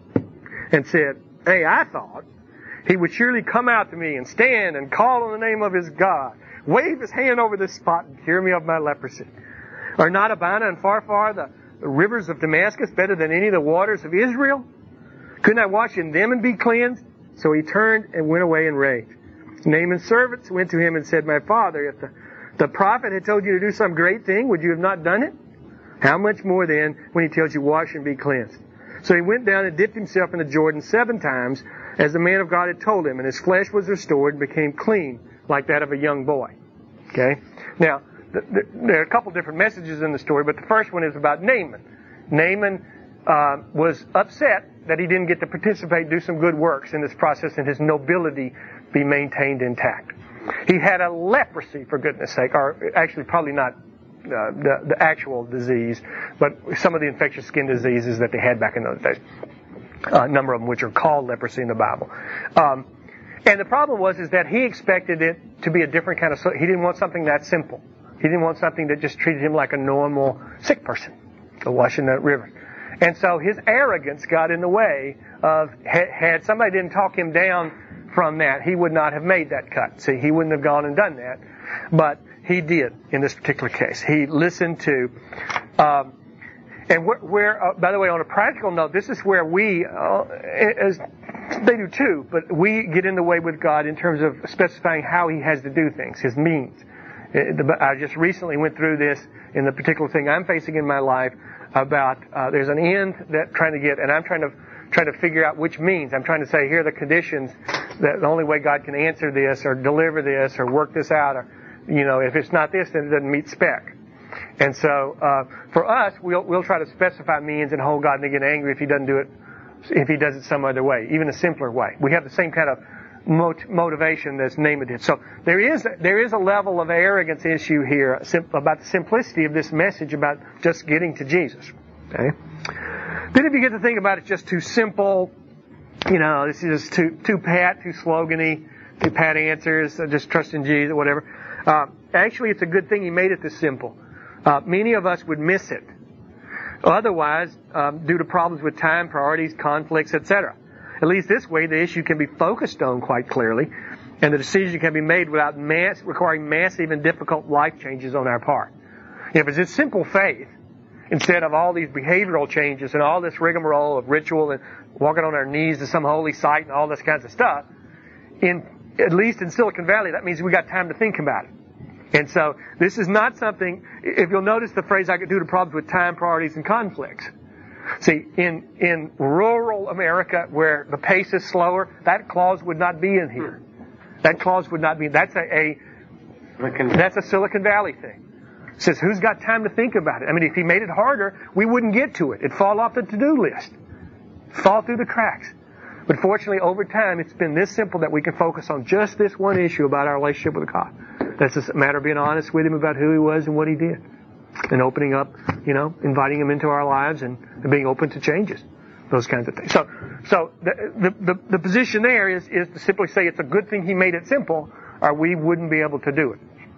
and said, "Hey, I thought he would surely come out to me and stand and call on the name of his God, wave his hand over this spot and cure me of my leprosy. Are not Abana and Pharpar, the, the rivers of Damascus, better than any of the waters of Israel? Couldn't I wash in them and be cleansed?" So he turned and went away in rage. Naaman's servants went to him and said, "My father, if the, the prophet had told you to do some great thing, would you have not done it? How much more then when he tells you wash and be cleansed?" So he went down and dipped himself in the Jordan seven times, as the man of God had told him, and his flesh was restored and became clean, like that of a young boy. Okay? Now, th- th- there are a couple different messages in the story, but the first one is about Naaman. Naaman uh, was upset that he didn't get to participate, do some good works in this process, and his nobility be maintained intact. He had a leprosy, for goodness sake, or actually probably not uh, the, the actual disease, but some of the infectious skin diseases that they had back in those days. A number of them which are called leprosy in the Bible. Um, and the problem was is that he expected it to be a different kind of... He didn't want something that simple. He didn't want something that just treated him like a normal sick person, to wash in that river. And so his arrogance got in the way of... Had somebody didn't talk him down from that, he would not have made that cut. See, he wouldn't have gone and done that. But he did in this particular case. He listened to... Um, And where, where uh, by the way, on a practical note, this is where we, uh, as they do too, but we get in the way with God in terms of specifying how He has to do things, His means. It, the, I just recently went through this in the particular thing I'm facing in my life about uh, there's an end that trying to get, and I'm trying to trying to figure out which means. I'm trying to say here are the conditions that the only way God can answer this or deliver this or work this out, or you know, if it's not this, then it doesn't meet spec. And so, uh, for us, we'll, we'll try to specify means and hold God and get angry if He doesn't do it, if He does it some other way, even a simpler way. We have the same kind of mot- motivation as Naaman did. So there is, there is a level of arrogance issue here sim- about the simplicity of this message about just getting to Jesus. Okay? Then if you get to think about it, just too simple, you know, this is just too, too pat, too slogany, too pat answers, just trust in Jesus, whatever. Uh, actually, it's a good thing He made it this simple. Uh, many of us would miss it. Otherwise, um, due to problems with time, priorities, conflicts, et cetera. At least this way, the issue can be focused on quite clearly, and the decision can be made without mass, requiring massive and difficult life changes on our part. If it's just simple faith, instead of all these behavioral changes and all this rigmarole of ritual and walking on our knees to some holy site and all this kinds of stuff, in at least in Silicon Valley, that means we got time to think about it. And so, this is not something, if you'll notice the phrase, I could do to problems with time, priorities, and conflicts. See, in, in rural America, where the pace is slower, that clause would not be in here. That clause would not be, that's a, a that's a Silicon Valley thing. It says, who's got time to think about it? I mean, if He made it harder, we wouldn't get to it. It'd fall off the to-do list. Fall through the cracks. But fortunately, over time, it's been this simple that we can focus on just this one issue about our relationship with God. That's a matter of being honest with Him about who He was and what He did. And opening up, you know, inviting Him into our lives and, and being open to changes. Those kinds of things. So, so the, the, the position there is, is to simply say it's a good thing He made it simple, or we wouldn't be able to do it.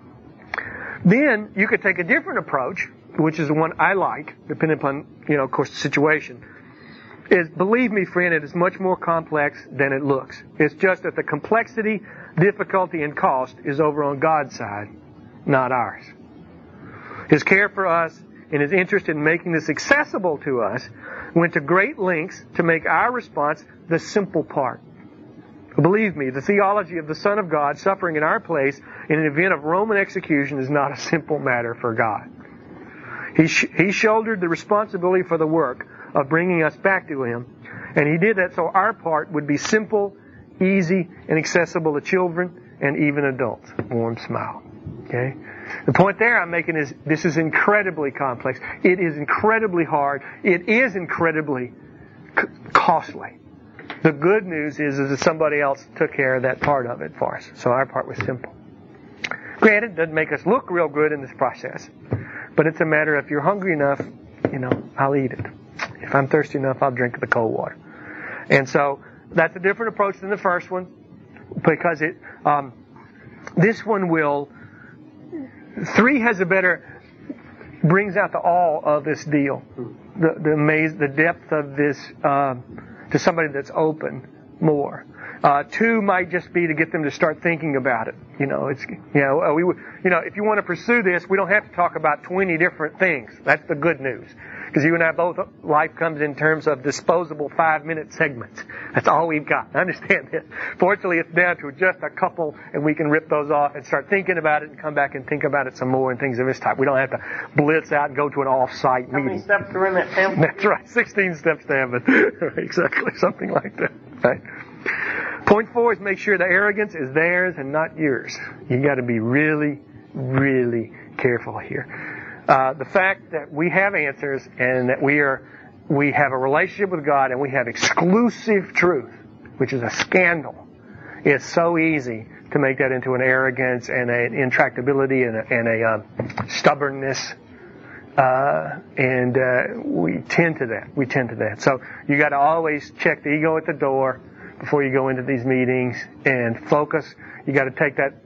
Then, you could take a different approach, which is the one I like, depending upon, you know, of course, the situation. Is, believe me, friend, it is much more complex than it looks. It's just that the complexity, difficulty, and cost is over on God's side, not ours. His care for us and His interest in making this accessible to us went to great lengths to make our response the simple part. Believe me, the theology of the Son of God suffering in our place in an event of Roman execution is not a simple matter for God. He, sh- he shouldered the responsibility for the work of bringing us back to Him. And He did that so our part would be simple, easy and accessible to children and even adults. Warm smile. Okay? The point there I'm making is this is incredibly complex. It is incredibly hard. It is incredibly c- costly. The good news is, is that somebody else took care of that part of it for us. So our part was simple. Granted, it doesn't make us look real good in this process. But it's a matter of if you're hungry enough, you know, I'll eat it. If I'm thirsty enough, I'll drink the cold water. And so that's a different approach than the first one. Because it, um, this one will, three has a better, brings out the awe of this deal. The, the amaze, the depth of this, um, to somebody that's open more. Uh, two might just be to get them to start thinking about it. You know, it's, you know, uh, we would, you know, if you want to pursue this, we don't have to talk about twenty different things. That's the good news. Because you and I both, life comes in terms of disposable five-minute segments. That's all we've got. I understand this. Fortunately, it's down to just a couple, and we can rip those off and start thinking about it and come back and think about it some more and things of this type. We don't have to blitz out and go to an off-site How meeting. many steps are in that temple? That's right. sixteen steps to heaven. Exactly. Something like that. Right. Point four is make sure the arrogance is theirs and not yours. You got to be really, really careful here. Uh, the fact that we have answers and that we are, we have a relationship with God and we have exclusive truth, which is a scandal. It's so easy to make that into an arrogance and an intractability and a, and a uh, stubbornness. Uh, and uh, we tend to that. We tend to that. So you got to always check the ego at the door before you go into these meetings and focus. You got to take that.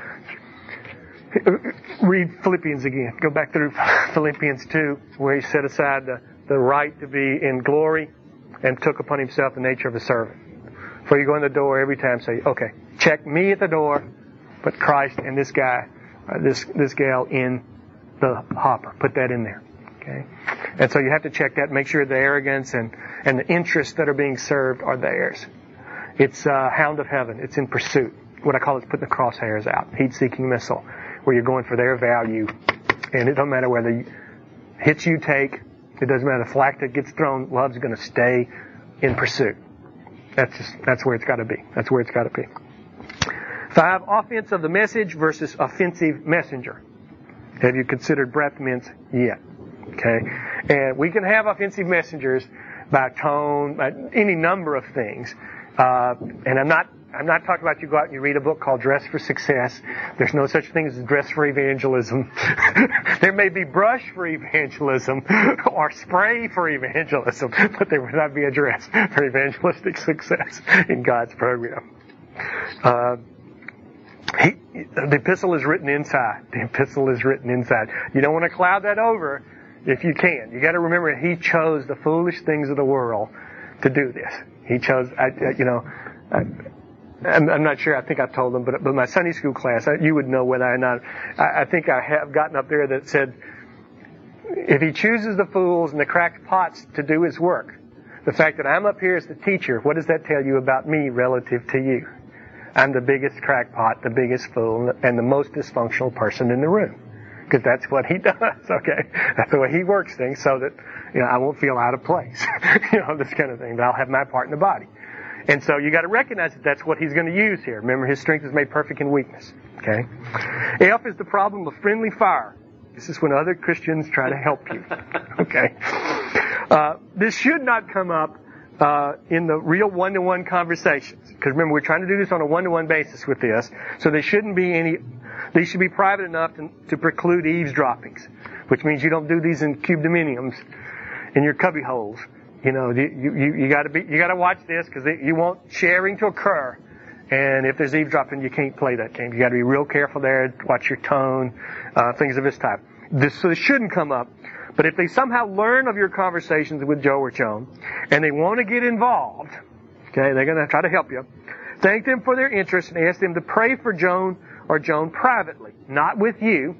Read Philippians again. Go back through Philippians two, where he set aside the, the right to be in glory and took upon himself the nature of a servant. Before you go in the door, every time say, okay, check me at the door, but Christ and this guy, uh, this this gal in the hopper. Put that in there. Okay? And so you have to check that, make sure the arrogance and, and the interests that are being served are theirs. It's uh, hound of heaven. It's in pursuit. What I call is putting the crosshairs out. Heat-seeking missile, where you're going for their value. And it doesn't matter whether you, hits you take. It doesn't matter the flak that gets thrown. Love's going to stay in pursuit. That's just, that's where it's got to be. That's where it's got to be. Five, offense of the message versus offensive messenger. Have you considered breath mints yet? Okay. And we can have offensive messengers by tone, by any number of things. Uh, and I'm not, I'm not talking about you go out and you read a book called Dress for Success. There's no such thing as dress for evangelism. There may be brush for evangelism or spray for evangelism, but there would not be a dress for evangelistic success in God's program. Uh, he, the epistle is written inside. The epistle is written inside. You don't want to cloud that over if you can. You got to remember he chose the foolish things of the world to do this. He chose, I, you know, I, I'm, I'm not sure. I think I told them, but but my Sunday school class, I, you would know whether or not. I, I think I have gotten up there that said, if he chooses the fools and the cracked pots to do his work, the fact that I'm up here as the teacher, what does that tell you about me relative to you? I'm the biggest crackpot, the biggest fool, and the most dysfunctional person in the room. Because that's what he does, okay? That's the way he works things so that, you know, I won't feel out of place. You know, this kind of thing. But I'll have my part in the body. And so you got to recognize that that's what he's going to use here. Remember, his strength is made perfect in weakness. Okay? F is the problem of friendly fire. This is when other Christians try to help you. Okay? Uh, this should not come up uh, in the real one-to-one conversations. Because remember, we're trying to do this on a one-to-one basis with this. So there shouldn't be any... These should be private enough to, to preclude eavesdroppings, which means you don't do these in cube dominiums in your cubby holes. You know, you you, you got to be you got to watch this because you want sharing to occur. And if there's eavesdropping, you can't play that game. You got to be real careful there. Watch your tone, uh, things of this type. This, so this shouldn't come up. But if they somehow learn of your conversations with Joe or Joan and they want to get involved, okay, they're going to try to help you. Thank them for their interest and ask them to pray for Joan or Joan privately, not with you,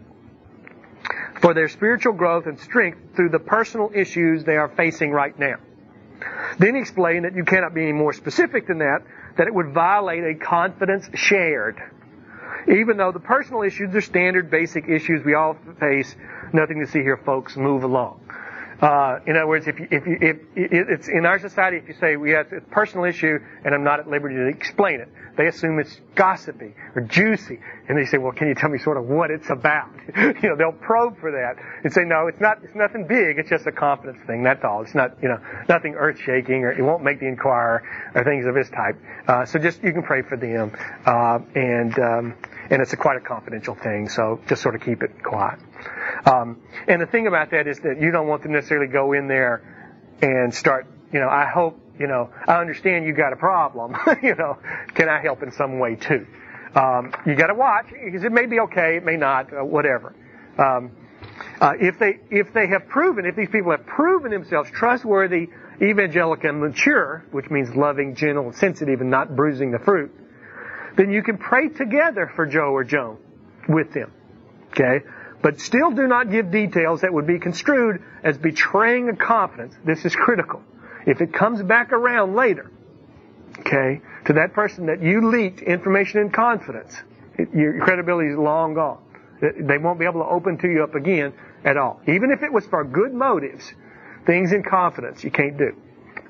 for their spiritual growth and strength through the personal issues they are facing right now. Then explain that you cannot be any more specific than that, that it would violate a confidence shared. Even though the personal issues are standard, basic issues we all face, nothing to see here, folks, move along. Uh, in other words, if you, if you, if it's in our society, if you say we have a personal issue and I'm not at liberty to explain it, they assume it's gossipy or juicy, and they say, "Well, can you tell me sort of what it's about?" You know, they'll probe for that and say, "No, it's not. It's nothing big. It's just a confidence thing. That's all. It's not, you know, nothing earth-shaking, or it won't make the Inquirer or things of this type." Uh, so just you can pray for them, uh, and um, and it's a quite a confidential thing. So just sort of keep it quiet. Um, and the thing about that is that you don't want to necessarily go in there and start, you know, I hope, you know, I understand you got a problem, you know, can I help in some way too? Um, you got to watch, because it may be okay, it may not, uh, whatever. Um, uh, if they if they have proven, if these people have proven themselves trustworthy, evangelical, and mature, which means loving, gentle, and sensitive, and not bruising the fruit, then you can pray together for Joe or Joan with them. Okay? But still do not give details that would be construed as betraying a confidence. This is critical. If it comes back around later, okay, to that person that you leaked information in confidence, it, your credibility is long gone. They won't be able to open to you up again at all. Even if it was for good motives, things in confidence you can't do.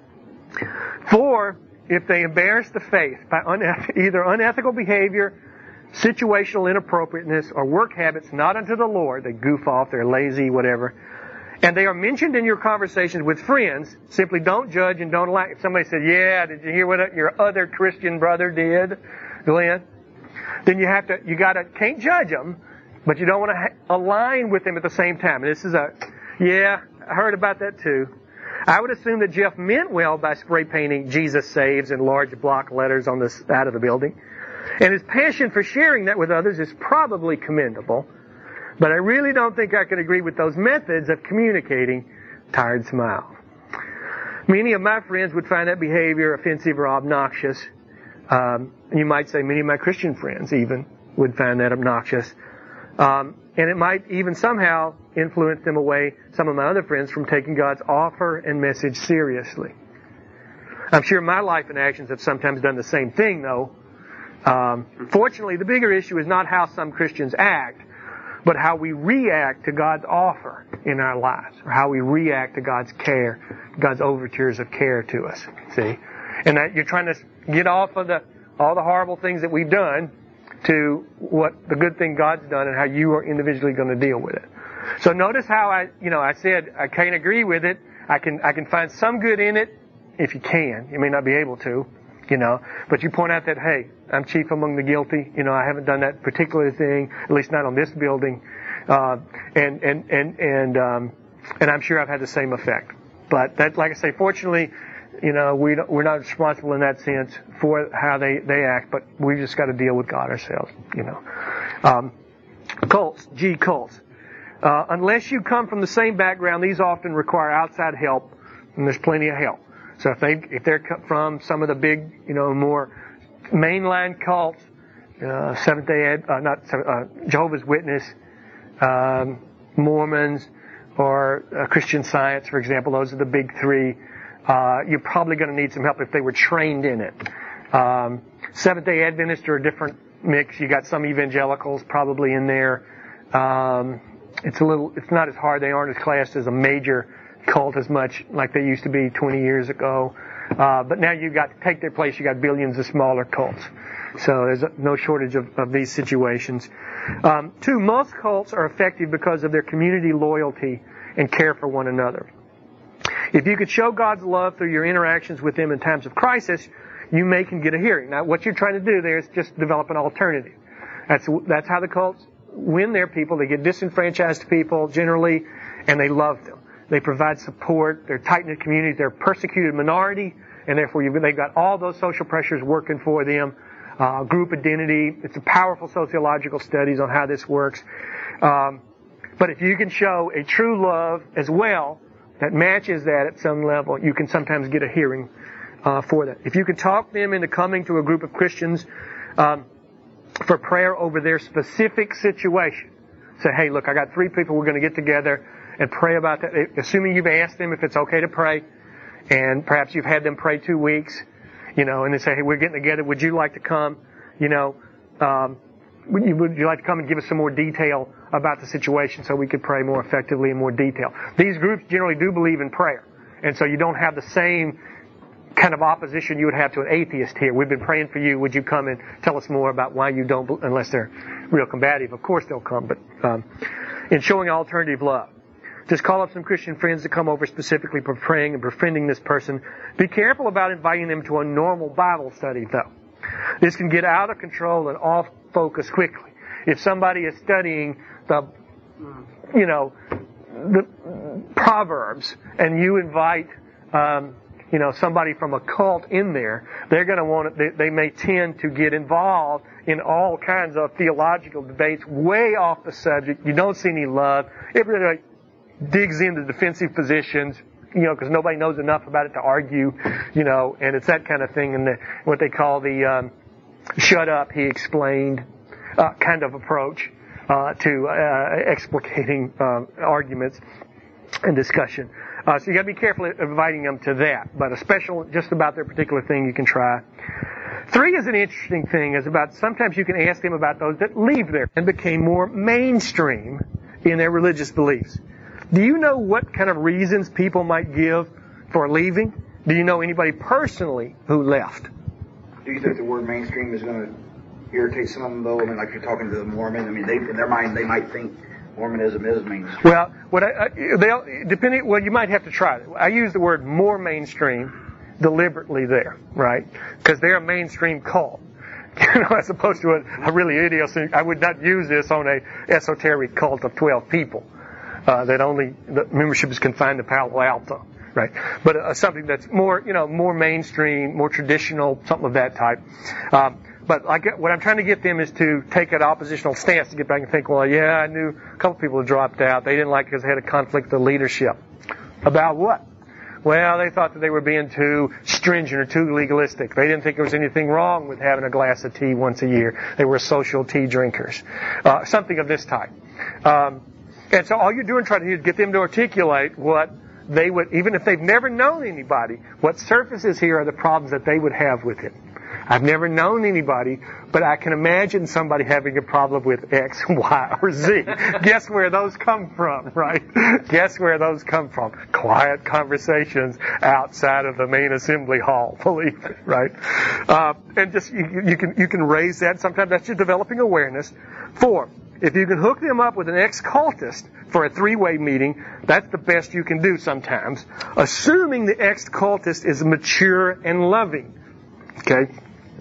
Four, if they embarrass the faith by uneth- either unethical behavior, situational inappropriateness, or work habits not unto the Lord, they goof off, they're lazy, whatever, and they are mentioned in your conversations with friends, simply don't judge and don't allow. If somebody said, "Yeah, did you hear what your other Christian brother did, Glenn?" Then you have to, you gotta, can't judge them, but you don't want to ha- align with them at the same time. And this is a, yeah, I heard about that too. I would assume that Jeff meant well by spray painting "Jesus saves" in large block letters on the side of the building. And his passion for sharing that with others is probably commendable. But I really don't think I could agree with those methods of communicating. Tired smile. Many of my friends would find that behavior offensive or obnoxious. Um, you might say many of my Christian friends even would find that obnoxious. Um, and it might even somehow influence them away, some of my other friends, from taking God's offer and message seriously. I'm sure my life and actions have sometimes done the same thing, though. Um, fortunately, the bigger issue is not how some Christians act, but how we react to God's offer in our lives, or how we react to God's care, God's overtures of care to us. See, and that you're trying to get off of the all the horrible things that we've done to what the good thing God's done, and how you are individually going to deal with it. So notice how I, you know, I said I can't agree with it. I can I can find some good in it if you can. You may not be able to. You know, but you point out that, hey, I'm chief among the guilty. You know, I haven't done that particular thing, at least not on this building, uh, and and and and um, and I'm sure I've had the same effect. But that, like I say, fortunately, you know, we don't, we're not responsible in that sense for how they they act, but we just got to deal with God ourselves. You know, um, cults, G cults. Uh, unless you come from the same background, these often require outside help, and there's plenty of help. So if they if they're from some of the big, you know, more mainline cults, uh, Seventh Day Ad, uh, not uh, Jehovah's Witness, um, Mormons, or uh, Christian Science, for example, those are the big three. Uh, you're probably going to need some help if they were trained in it. Um, Seventh Day Adventists are a different mix. You got some evangelicals probably in there. Um, it's a little, it's not as hard. They aren't as classed as a major cult as much like they used to be twenty years ago. Uh, but now you've got to take their place. You got billions of smaller cults. So there's no shortage of, of these situations. Um, two, most cults are effective because of their community loyalty and care for one another. If you could show God's love through your interactions with them in times of crisis, you may can get a hearing. Now, what you're trying to do there is just develop an alternative. That's that's how the cults win their people. They get disenfranchised people generally, and they love them. They provide support. They're tight-knit communities. They're a persecuted minority, and therefore you've, they've got all those social pressures working for them. Uh, group identity. It's a powerful sociological studies on how this works. Um, but if you can show a true love as well that matches that at some level, you can sometimes get a hearing uh, for that. If you can talk them into coming to a group of Christians um, for prayer over their specific situation, say, hey, look, I got three people we're going to get together and pray about that, assuming you've asked them if it's okay to pray, and perhaps you've had them pray two weeks, you know, and they say, hey, we're getting together, would you like to come? You know, um, would you, would you like to come and give us some more detail about the situation so we could pray more effectively in more detail? These groups generally do believe in prayer. And so you don't have the same kind of opposition you would have to an atheist here. We've been praying for you. Would you come and tell us more about why you don't, unless they're real combative. Of course they'll come, but um, in showing alternative love. Just call up some Christian friends to come over specifically for praying and befriending this person. Be careful about inviting them to a normal Bible study, though. This can get out of control and off focus quickly. If somebody is studying the, you know, the Proverbs, and you invite, um, you know, somebody from a cult in there, they're going to want to, they, they may tend to get involved in all kinds of theological debates way off the subject. You don't see any love. It really digs into defensive positions, you know, because nobody knows enough about it to argue, you know, and it's that kind of thing, and the, what they call the um, shut up, he explained uh, kind of approach uh, to uh, explicating uh, arguments and discussion. Uh, so you got to be careful of inviting them to that, but a special just about their particular thing you can try. Three is an interesting thing, is about sometimes you can ask them about those that leave there and became more mainstream in their religious beliefs. Do you know what kind of reasons people might give for leaving? Do you know anybody personally who left? Do you think the word mainstream is going to irritate some of them, though? I mean, like you're talking to the Mormon. I mean, they, in their mind, they might think Mormonism is mainstream. Well, what I, I, they'll, depending, well, you might have to try it. I use the word more mainstream deliberately there, right? Because they're a mainstream cult. You know, as opposed to a, a really idiosyncratic. I would not use this on a esoteric cult of twelve people. Uh, that only the membership is confined to Palo Alto, right? But uh, something that's more, you know, more mainstream, more traditional, something of that type. Um, but like what I'm trying to get them is to take an oppositional stance, to get back and think, well, yeah, I knew a couple people had dropped out. They didn't like it because they had a conflict of leadership. About what? Well, they thought that they were being too stringent or too legalistic. They didn't think there was anything wrong with having a glass of tea once a year. They were social tea drinkers. Uh, something of this type. Um, And so all you're doing trying to do is get them to articulate what they would, even if they've never known anybody, what surfaces here are the problems that they would have with it. I've never known anybody, but I can imagine somebody having a problem with X, Y, or Z. Guess where those come from, right? Guess where those come from? Quiet conversations outside of the main assembly hall, believe it, right? Uh, and just, you, you can, you can raise that. Sometimes that's just developing awareness. Four, if you can hook them up with an ex-cultist for a three-way meeting, that's the best you can do sometimes, assuming the ex-cultist is mature and loving. Okay?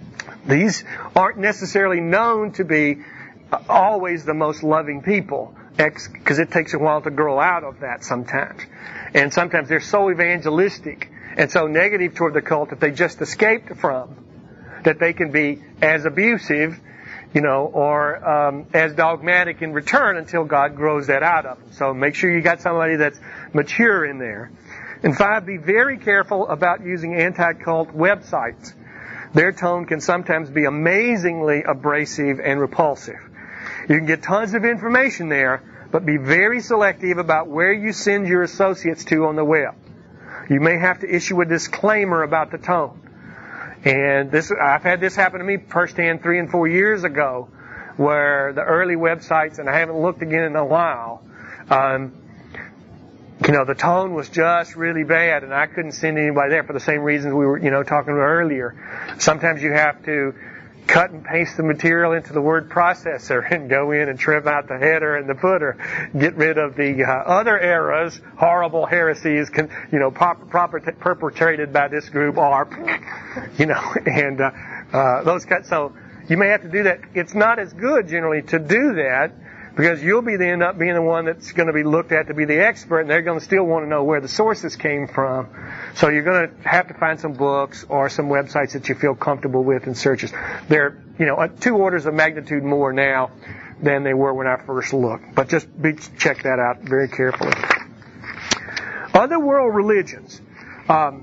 These aren't necessarily known to be always the most loving people, because it takes a while to grow out of that sometimes. And sometimes they're so evangelistic and so negative toward the cult that they just escaped from, that they can be as abusive, you know, or um, as dogmatic in return until God grows that out of them. So make sure you got somebody that's mature in there. And five, be very careful about using anti-cult websites. Their tone can sometimes be amazingly abrasive and repulsive. You can get tons of information there, but be very selective about where you send your associates to on the web. You may have to issue a disclaimer about the tone. And this, I've had this happen to me firsthand three and four years ago, where the early websites, and I haven't looked again in a while, um, you know, the tone was just really bad, and I couldn't send anybody there for the same reasons we were, you know, talking about earlier. Sometimes you have to cut and paste the material into the word processor and go in and trim out the header and the footer, get rid of the uh, other errors, horrible heresies, can, you know, pop, proper, perpetrated by this group are, you know, and uh, uh, those kinds. So you may have to do that. It's not as good generally to do that, because you'll be the end up being the one that's going to be looked at to be the expert, and they're going to still want to know where the sources came from. So you're going to have to find some books or some websites that you feel comfortable with in searches. They're, you know, two orders of magnitude more now than they were when I first looked. But just be, check that out very carefully. Other world religions. Um,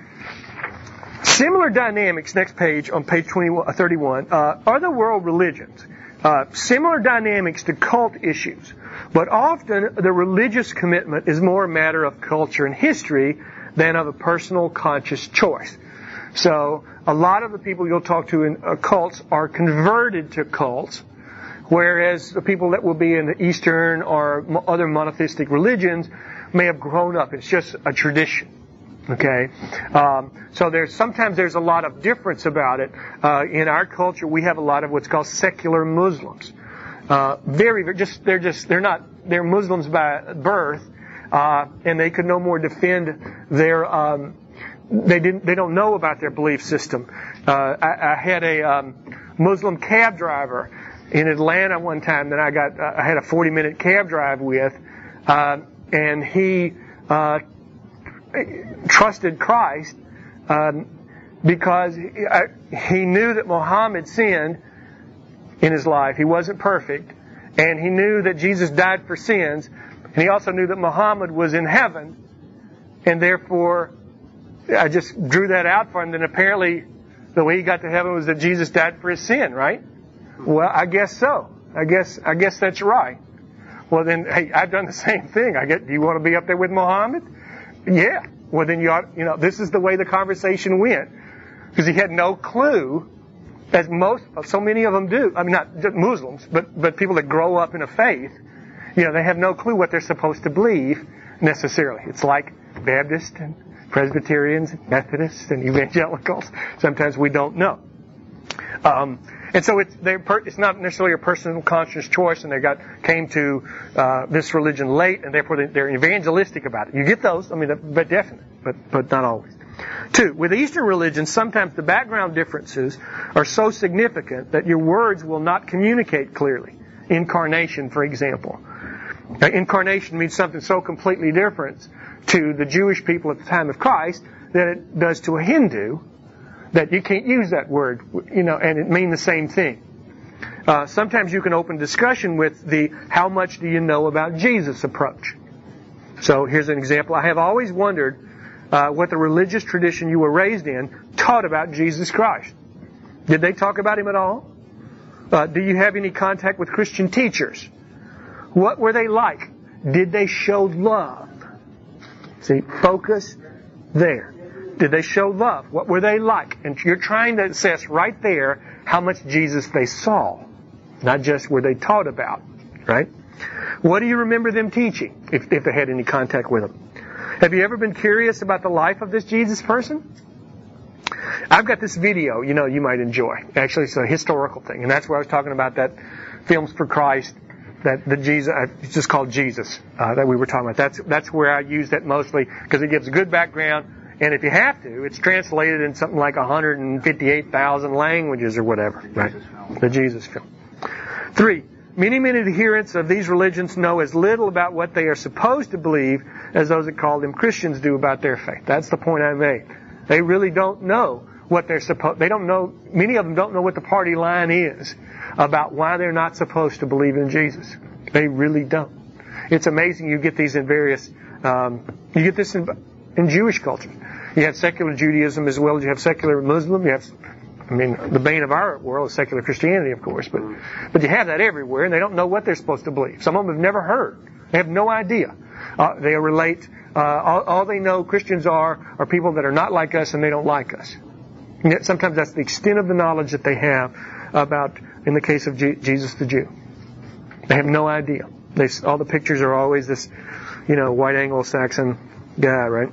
similar dynamics, next page on page thirty-one. Uh, other world religions. Uh, similar dynamics to cult issues, but often the religious commitment is more a matter of culture and history than of a personal conscious choice. So a lot of the people you'll talk to in uh, cults are converted to cults whereas the people that will be in the Eastern or mo- other monotheistic religions may have grown up. It's just a tradition. Okay, um, so there's sometimes there's a lot of difference about it. Uh, in our culture, we have a lot of what's called secular Muslims. Uh, very, very just they're just they're not they're Muslims by birth, uh, and they could no more defend their um, they didn't they don't know about their belief system. Uh, I, I had a um, Muslim cab driver in Atlanta one time that I got uh, I had a forty minute cab drive with, uh, and he. Uh, trusted Christ um, because he, uh, he knew that Muhammad sinned in his life. He wasn't perfect. And he knew that Jesus died for sins. And he also knew that Muhammad was in heaven. And therefore, I just drew that out for him. Then apparently, the way he got to heaven was that Jesus died for his sin, right? Well, I guess so. I guess I guess that's right. Well, then, hey, I've done the same thing. I get. Do you want to be up there with Muhammad? Yeah. Well, then you ought, you know, this is the way the conversation went. Because he had no clue, as most, so many of them do. I mean, not just Muslims, but, but people that grow up in a faith, you know, they have no clue what they're supposed to believe necessarily. It's like Baptists and Presbyterians and Methodists and Evangelicals. Sometimes we don't know. Um, and so it's, per, it's not necessarily a personal conscious choice, and they got came to uh, this religion late, and therefore they, they're evangelistic about it. You get those, I mean, but definitely, but but not always. Two, with Eastern religions, sometimes the background differences are so significant that your words will not communicate clearly. Incarnation, for example. Now, incarnation means something so completely different to the Jewish people at the time of Christ that it does to a Hindu, that you can't use that word, you know, and it mean the same thing. Uh, sometimes you can open discussion with the how much do you know about Jesus approach. So here's an example. I have always wondered uh, what the religious tradition you were raised in taught about Jesus Christ. Did they talk about Him at all? Uh, do you have any contact with Christian teachers? What were they like? Did they show love? See, focus there. Did they show love? What were they like? And you're trying to assess right there how much Jesus they saw, not just were they taught about, right? What do you remember them teaching, if, if they had any contact with Him? Have you ever been curious about the life of this Jesus person? I've got this video, you know, you might enjoy. Actually, it's a historical thing, and that's where I was talking about that Films for Christ, that the Jesus, it's just called Jesus, uh, that we were talking about. That's that's where I use that mostly because it gives a good background. And if you have to, it's translated in something like one hundred fifty-eight thousand languages or whatever. The right? Jesus film. The Jesus film. Three, many, many adherents of these religions know as little about what they are supposed to believe as those that call them Christians do about their faith. That's the point I made. They really don't know what they're supposed, they don't know, many of them don't know what the party line is about why they're not supposed to believe in Jesus. They really don't. It's amazing you get these in various, um, you get this in, in Jewish culture. You have secular Judaism as well as you have secular Muslim. You have, I mean, the bane of our world is secular Christianity, of course, but but you have that everywhere, and they don't know what they're supposed to believe. Some of them have never heard. They have no idea. Uh, they relate. Uh, all, all they know Christians are are people that are not like us, and they don't like us. And yet sometimes that's the extent of the knowledge that they have about, in the case of G- Jesus the Jew. They have no idea. They, all the pictures are always this, you know, white Anglo-Saxon guy, right?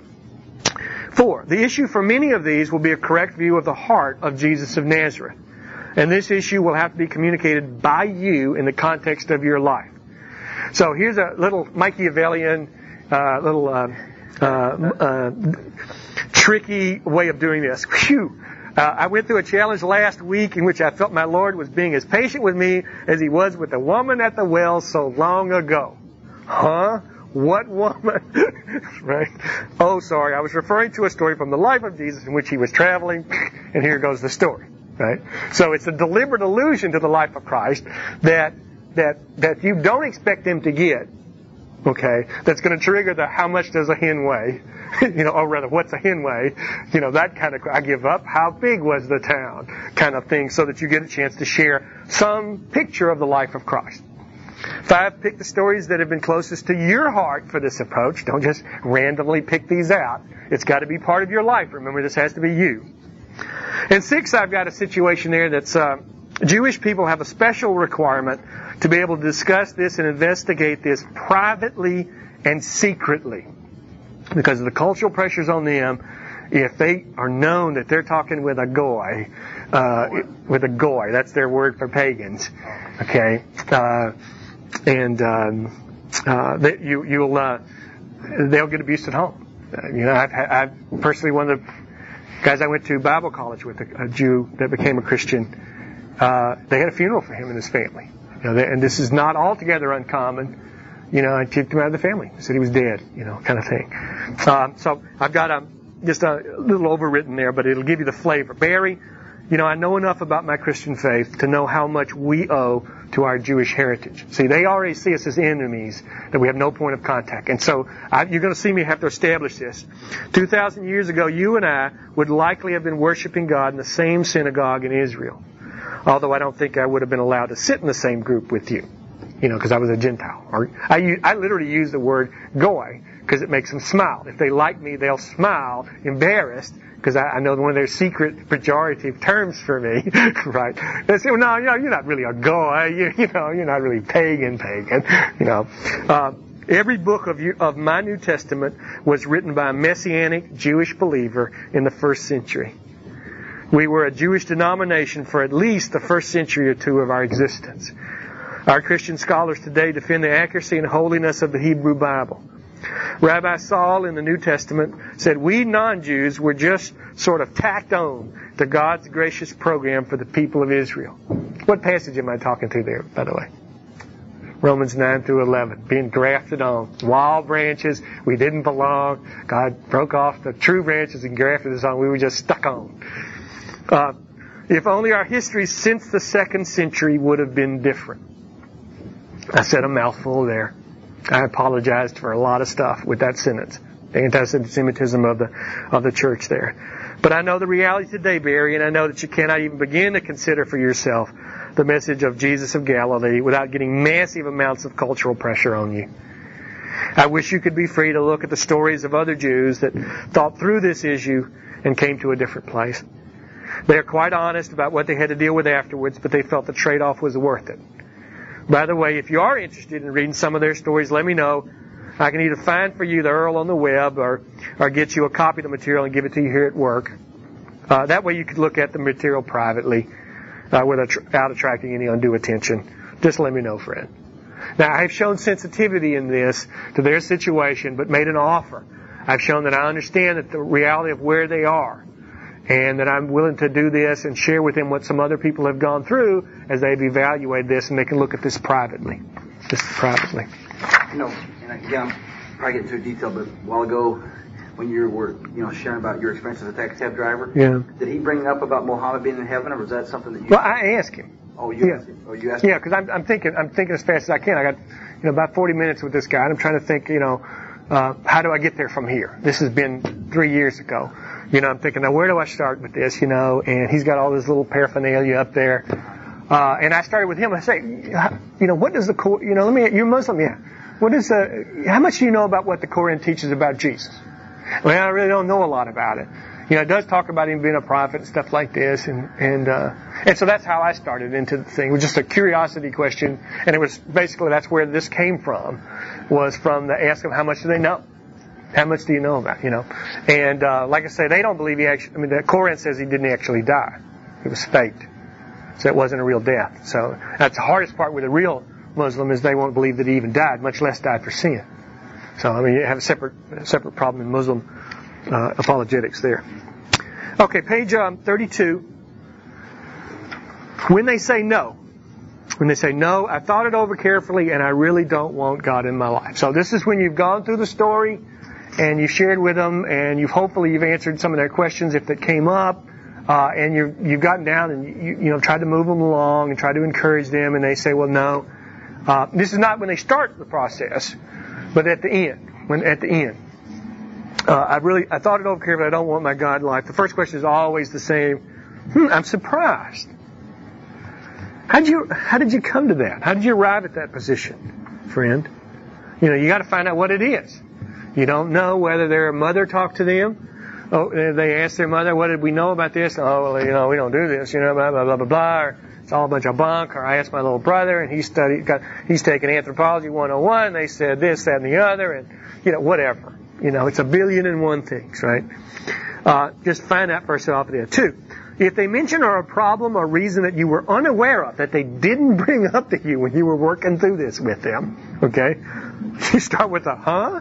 Four, the issue for many of these will be a correct view of the heart of Jesus of Nazareth. And this issue will have to be communicated by you in the context of your life. So here's a little Machiavellian, uh, little uh, uh, uh, tricky way of doing this. Whew. Uh, I went through a challenge last week in which I felt my Lord was being as patient with me as He was with the woman at the well so long ago. Huh? What woman? Right? Oh, sorry. I was referring to a story from the life of Jesus in which He was traveling, and here goes the story. Right? So it's a deliberate allusion to the life of Christ that that that you don't expect them to get. Okay, that's going to trigger the how much does a hen weigh? You know, or rather, what's a hen weigh? You know, that kind of, I give up. How big was the town? Kind of thing, so that you get a chance to share some picture of the life of Christ. Five, pick the stories that have been closest to your heart for this approach. Don't just randomly pick these out. It's got to be part of your life. Remember, this has to be you. And six, I've got a situation there that's uh, Jewish people have a special requirement to be able to discuss this and investigate this privately and secretly. Because of the cultural pressures on them, if they are known that they're talking with a goy, uh, with a goy, that's their word for pagans, okay, uh, and um, uh, that you you'll uh, they'll get abused at home. Uh, you know, I've, I've personally one of the guys I went to Bible college with, a, a Jew that became a Christian. Uh, they had a funeral for him and his family. You know, they, and this is not altogether uncommon. You know, I kicked him out of the family. Said he was dead. You know, kind of thing. Um, so I've got a, just a little overwritten there, but it'll give you the flavor. Barry, you know, I know enough about my Christian faith to know how much we owe to our Jewish heritage. See, they already see us as enemies, that we have no point of contact. And so I, you're going to see me have to establish this. two thousand years ago, you and I would likely have been worshiping God in the same synagogue in Israel. Although I don't think I would have been allowed to sit in the same group with you. You know, because I was a Gentile. Or I, I literally use the word goy because it makes them smile. If they like me, they'll smile, embarrassed, because I, I know one of their secret pejorative terms for me, right? They say, well, no, you know, you're not really a goy. You, you know, you're not really pagan, pagan. You know, uh, every book of you, of my New Testament was written by a Messianic Jewish believer in the first century. We were a Jewish denomination for at least the first century or two of our existence. Our Christian scholars today defend the accuracy and holiness of the Hebrew Bible. Rabbi Saul in the New Testament said, we non-Jews were just sort of tacked on to God's gracious program for the people of Israel. What passage am I talking to there, by the way? Romans nine through eleven. Being grafted on. Wild branches. We didn't belong. God broke off the true branches and grafted us on. We were just stuck on. Uh, if only our history since the second century would have been different. I said a mouthful there. I apologized for a lot of stuff with that sentence. The anti-Semitism of the of the church there. But I know the reality today, Barry, and I know that you cannot even begin to consider for yourself the message of Jesus of Galilee without getting massive amounts of cultural pressure on you. I wish you could be free to look at the stories of other Jews that thought through this issue and came to a different place. They are quite honest about what they had to deal with afterwards, but they felt the trade-off was worth it. By the way, if you are interested in reading some of their stories, let me know. I can either find for you the U R L on the web or, or get you a copy of the material and give it to you here at work. Uh, that way you could look at the material privately uh, without attracting any undue attention. Just let me know, friend. Now, I have shown sensitivity in this to their situation, but made an offer. I've shown that I understand that the reality of where they are, and that I'm willing to do this and share with them what some other people have gone through as they've evaluated this, and they can look at this privately. Just privately. You know, and again, I'm probably getting too detailed, but a while ago, when you were, you know, sharing about your experience as a taxi cab driver, yeah, did he bring up about Muhammad being in heaven, or was that something that you? Well, I asked him. Oh, you yeah. asked him. Oh, you asked. Yeah, because I'm, I'm thinking, I'm thinking as fast as I can. I got, you know, about forty minutes with this guy, and I'm trying to think, you know, uh, how do I get there from here? This has been three years ago. You know, I'm thinking, now where do I start with this, you know? And he's got all this little paraphernalia up there. Uh, and I started with him. I say, you know, what does the, you know, let me, you're Muslim, yeah. What is the, how much do you know about what the Quran teaches about Jesus? Well, I really don't know a lot about it. You know, it does talk about him being a prophet and stuff like this. And, and, uh, and so that's how I started into the thing. It was just a curiosity question. And it was basically, that's where this came from, was from the ask of how much do they know? How much do you know about, you know? And, uh, like I say, they don't believe he actually, I mean, the Quran says he didn't actually die. It was faked. So it wasn't a real death. So that's the hardest part with a real Muslim is they won't believe that he even died, much less died for sin. So, I mean, you have a separate, a separate problem in Muslim, uh, apologetics there. Okay, page, um, thirty-two. When they say no, when they say, no, I thought it over carefully and I really don't want God in my life. So this is when you've gone through the story and you've shared with them, and you've hopefully you've answered some of their questions if that came up, uh, and you've you've gotten down and you you know tried to move them along and try to encourage them, and they say, well, no. Uh, this is not when they start the process, but at the end. When at the end, uh, I really I thought it over carefully. I don't want my God in life. The first question is always the same. Hmm, I'm surprised. How did you how did you come to that? How did you arrive at that position, friend? You know, you got to find out what it is. You don't know whether their mother talked to them, oh, they asked their mother, what did we know about this? Oh, well, you know, we don't do this, you know, blah, blah, blah, blah, blah. Or it's all a bunch of bunk. Or I asked my little brother, and he studied, got, he's taking Anthropology one oh one, and they said this, that, and the other, and, you know, whatever. You know, it's a billion and one things, right? Uh, just find out first off there. Two, if they mention or a problem or reason that you were unaware of, that they didn't bring up to you when you were working through this with them, okay? You start with a, huh?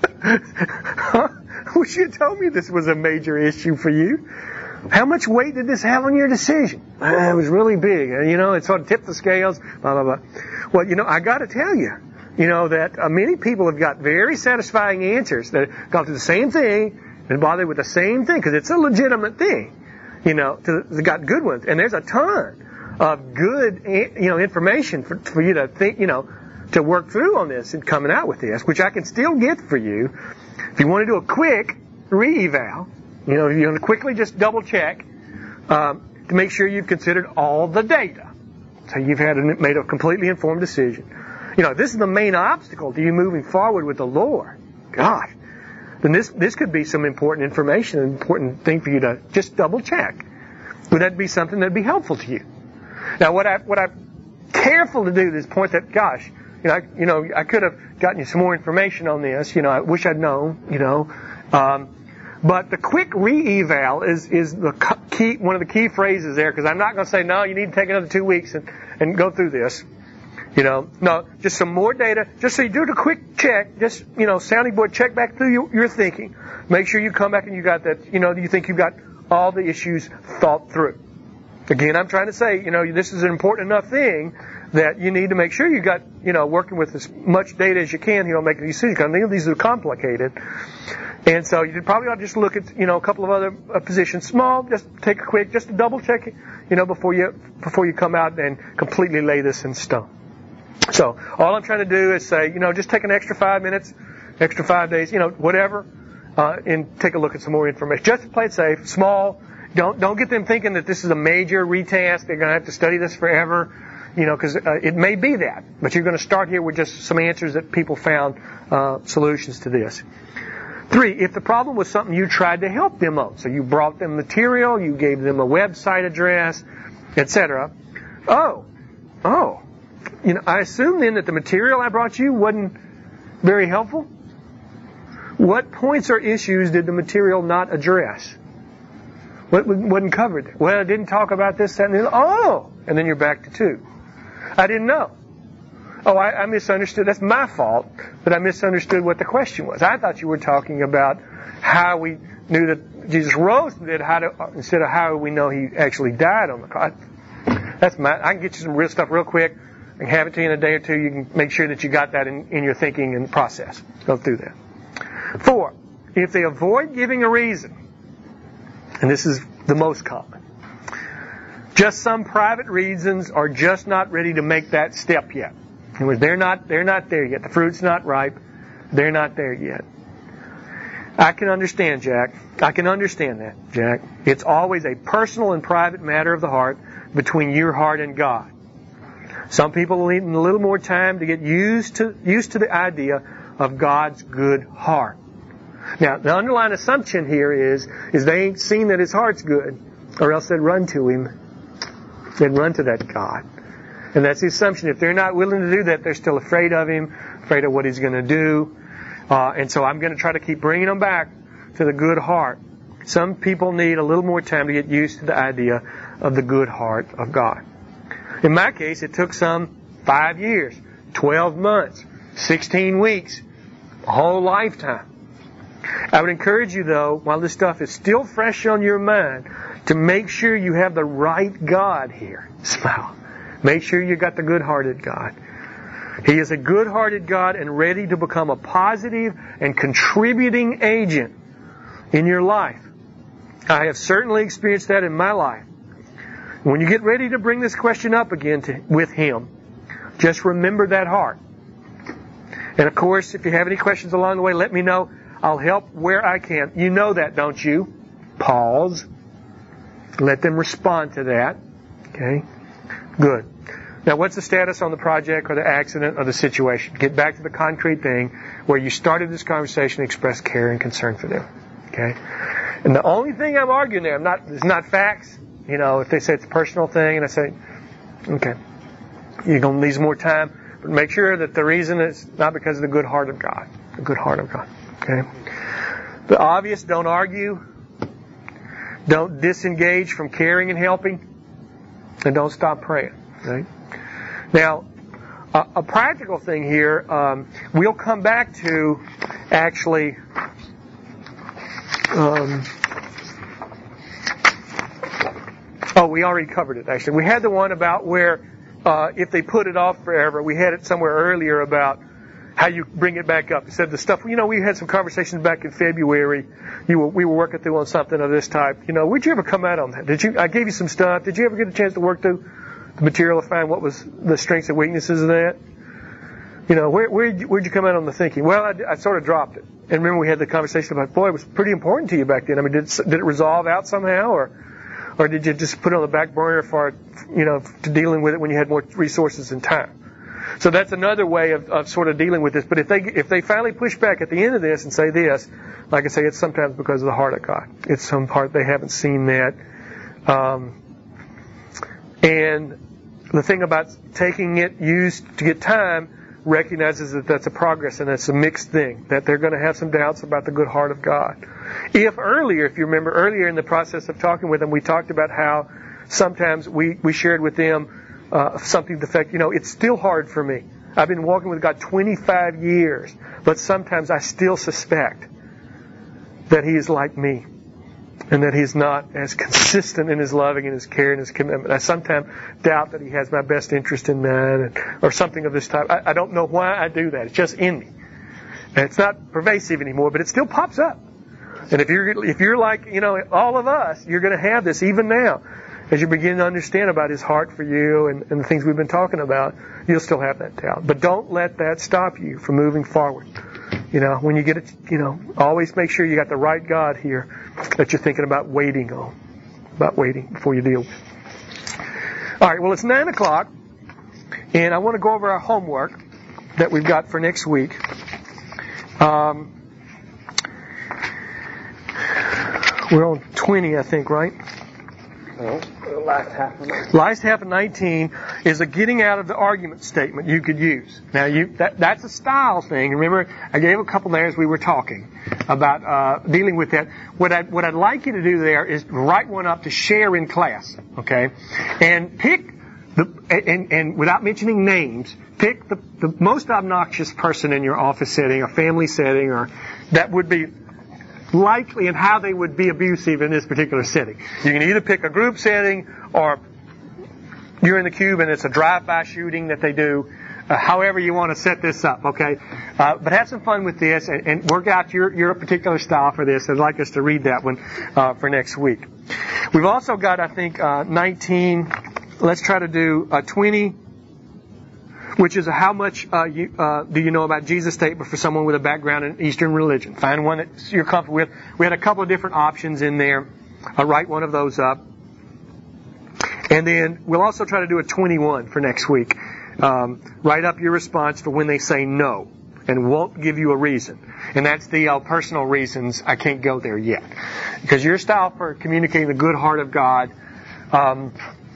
Huh? Wish you had told me this was a major issue for you. How much weight did this have on your decision? Uh, it was really big. You know, it sort of tipped the scales, blah, blah, blah. Well, you know, I got to tell you, you know, that uh, many people have got very satisfying answers that have gone through the same thing and bothered with the same thing because it's a legitimate thing. You know, to, they got good ones. And there's a ton of good, you know, information for, for you to think, you know, to work through on this and coming out with this, which I can still get for you. If you want to do a quick re-eval, you know, you want to quickly just double check um, to make sure you've considered all the data. So you've had a, made a completely informed decision. You know, this is the main obstacle to you moving forward with the Lord. Gosh. Then this this could be some important information, an important thing for you to just double check. Would that be something that would be helpful to you? Now, what I what I'm careful to do is point that, gosh, you know, I, you know, I could have gotten you some more information on this. You know, I wish I'd known. You know, um, but the quick re-eval is is the key, one of the key phrases there, because I'm not going to say no. You need to take another two weeks and and go through this. You know, no, just some more data, just so you do the quick check, just, you know, sounding board, check back through your, your thinking. Make sure you come back and you got that, you know, you think you've got all the issues thought through. Again, I'm trying to say, you know, this is an important enough thing that you need to make sure you got, you know, working with as much data as you can, you know, making these decisions. Because these are complicated. And so you probably ought to just look at, you know, a couple of other uh, positions, small, just take a quick, just to double check it, you know, before you, before you come out and completely lay this in stone. So all I'm trying to do is say, you know, just take an extra five minutes, extra five days, you know, whatever, uh, and take a look at some more information. Just to play it safe, small. Don't don't get them thinking that this is a major retask. They're going to have to study this forever, you know, because uh, it may be that. But you're going to start here with just some answers that people found, uh, solutions to this. Three, if the problem was something you tried to help them on, so you brought them material, you gave them a website address, et cetera. Oh, oh. You know, I assume then that the material I brought you wasn't very helpful. What points or issues did the material not address? What wasn't covered there? Well, it didn't talk about this, that, and the other. Oh! And then you're back to two. I didn't know. Oh, I, I misunderstood. That's my fault, but I misunderstood what the question was. I thought you were talking about how we knew that Jesus rose from the dead, how to, instead of how we know He actually died on the cross. That's my, I can get you some real stuff real quick. I can have it to you in a day or two. You can make sure that you got that in, in your thinking and process. Go through that. Four, if they avoid giving a reason, and this is the most common, just some private reasons are just not ready to make that step yet. In other words, they're not, they're not there yet. The fruit's not ripe. They're not there yet. I can understand, Jack. I can understand that, Jack. It's always a personal and private matter of the heart between your heart and God. Some people need a little more time to get used to used to the idea of God's good heart. Now, the underlying assumption here is, is they ain't seen that His heart's good, or else they'd run to Him. They'd run to that God. And that's the assumption. If they're not willing to do that, they're still afraid of Him, afraid of what He's going to do. Uh, and so I'm going to try to keep bringing them back to the good heart. Some people need a little more time to get used to the idea of the good heart of God. In my case, it took some five years, twelve months, sixteen weeks, a whole lifetime. I would encourage you, though, while this stuff is still fresh on your mind, to make sure you have the right God here. Smile. Make sure you got the good-hearted God. He is a good-hearted God and ready to become a positive and contributing agent in your life. I have certainly experienced that in my life. When you get ready to bring this question up again to, with Him, just remember that heart. And of course, if you have any questions along the way, let me know. I'll help where I can. You know that, don't you? Pause. Let them respond to that. Okay? Good. Now, what's the status on the project or the accident or the situation? Get back to the concrete thing where you started this conversation and expressed care and concern for them. Okay? And the only thing I'm arguing there, I'm not, it's not facts. You know, if they say it's a personal thing, and I say, okay, you're going to need some more time, but make sure that the reason is not because of the good heart of God. The good heart of God. Okay? The obvious, don't argue. Don't disengage from caring and helping. And don't stop praying. Right? Now, a, a practical thing here, um, we'll come back to actually um, oh, we already covered it, actually. We had the one about where uh, if they put it off forever. We had it somewhere earlier about how you bring it back up. It said the stuff, you know, we had some conversations back in February. You were, we were working through on something of this type. You know, where'd you ever come out on that? Did you? I gave you some stuff. Did you ever get a chance to work through the material to find what was the strengths and weaknesses of that? You know, where, where'd, you, where'd you come out on the thinking? Well, I, I sort of dropped it. And remember we had the conversation about, boy, it was pretty important to you back then. I mean, did it, did it resolve out somehow, or or did you just put it on the back burner for, you know, to dealing with it when you had more resources and time? So that's another way of, of sort of dealing with this. But if they if they finally push back at the end of this and say this, like I say, it's sometimes because of the heart of God. It's some part they haven't seen that. Um, and the thing about taking it used to get time recognizes that that's a progress and that's a mixed thing, that they're going to have some doubts about the good heart of God. If earlier, if you remember earlier in the process of talking with them, we talked about how sometimes we, we shared with them uh, something to the effect, you know, it's still hard for me. I've been walking with God twenty-five years, but sometimes I still suspect that He is like me and that He's not as consistent in His loving and His care and His commitment. I sometimes doubt that He has my best interest in that, and, or something of this type. I, I don't know why I do that. It's just in me. And it's not pervasive anymore, but it still pops up. And if you're if you're like, you know, all of us, you're going to have this even now. As you begin to understand about His heart for you and, and the things we've been talking about, you'll still have that doubt. But don't let that stop you from moving forward. You know, when you get it, you know, always make sure you got the right God here that you're thinking about waiting on, about waiting before you deal with. All right, well, it's nine o'clock, and I want to go over our homework that we've got for next week. Um, we're on twenty, I think, right? No. Last half of nineteen. Last half of nineteen is a getting out of the argument statement you could use. Now, you that, that's a style thing. Remember, I gave a couple there as we were talking about uh, dealing with that. What, I, what I'd like you to do there is write one up to share in class, okay? And pick, the and, and without mentioning names, pick the, the most obnoxious person in your office setting or family setting, or that would be likely and how they would be abusive in this particular setting. You can either pick a group setting or you're in the cube and it's a drive-by shooting that they do. Uh, however you want to set this up, okay? Uh, but have some fun with this and, and work out your, your particular style for this. I'd like us to read that one uh, for next week. We've also got, I think, uh, nineteen. Let's try to do uh, twenty, which is a how much uh, you, uh, do you know about Jesus statement for someone with a background in Eastern religion. Find one that you're comfortable with. We had a couple of different options in there. I'll write one of those up. And then we'll also try to do a twenty-one for next week. Um, write up your response for when they say no and won't give you a reason. And that's the uh, personal reasons. I can't go there yet. Because your style for communicating the good heart of God um,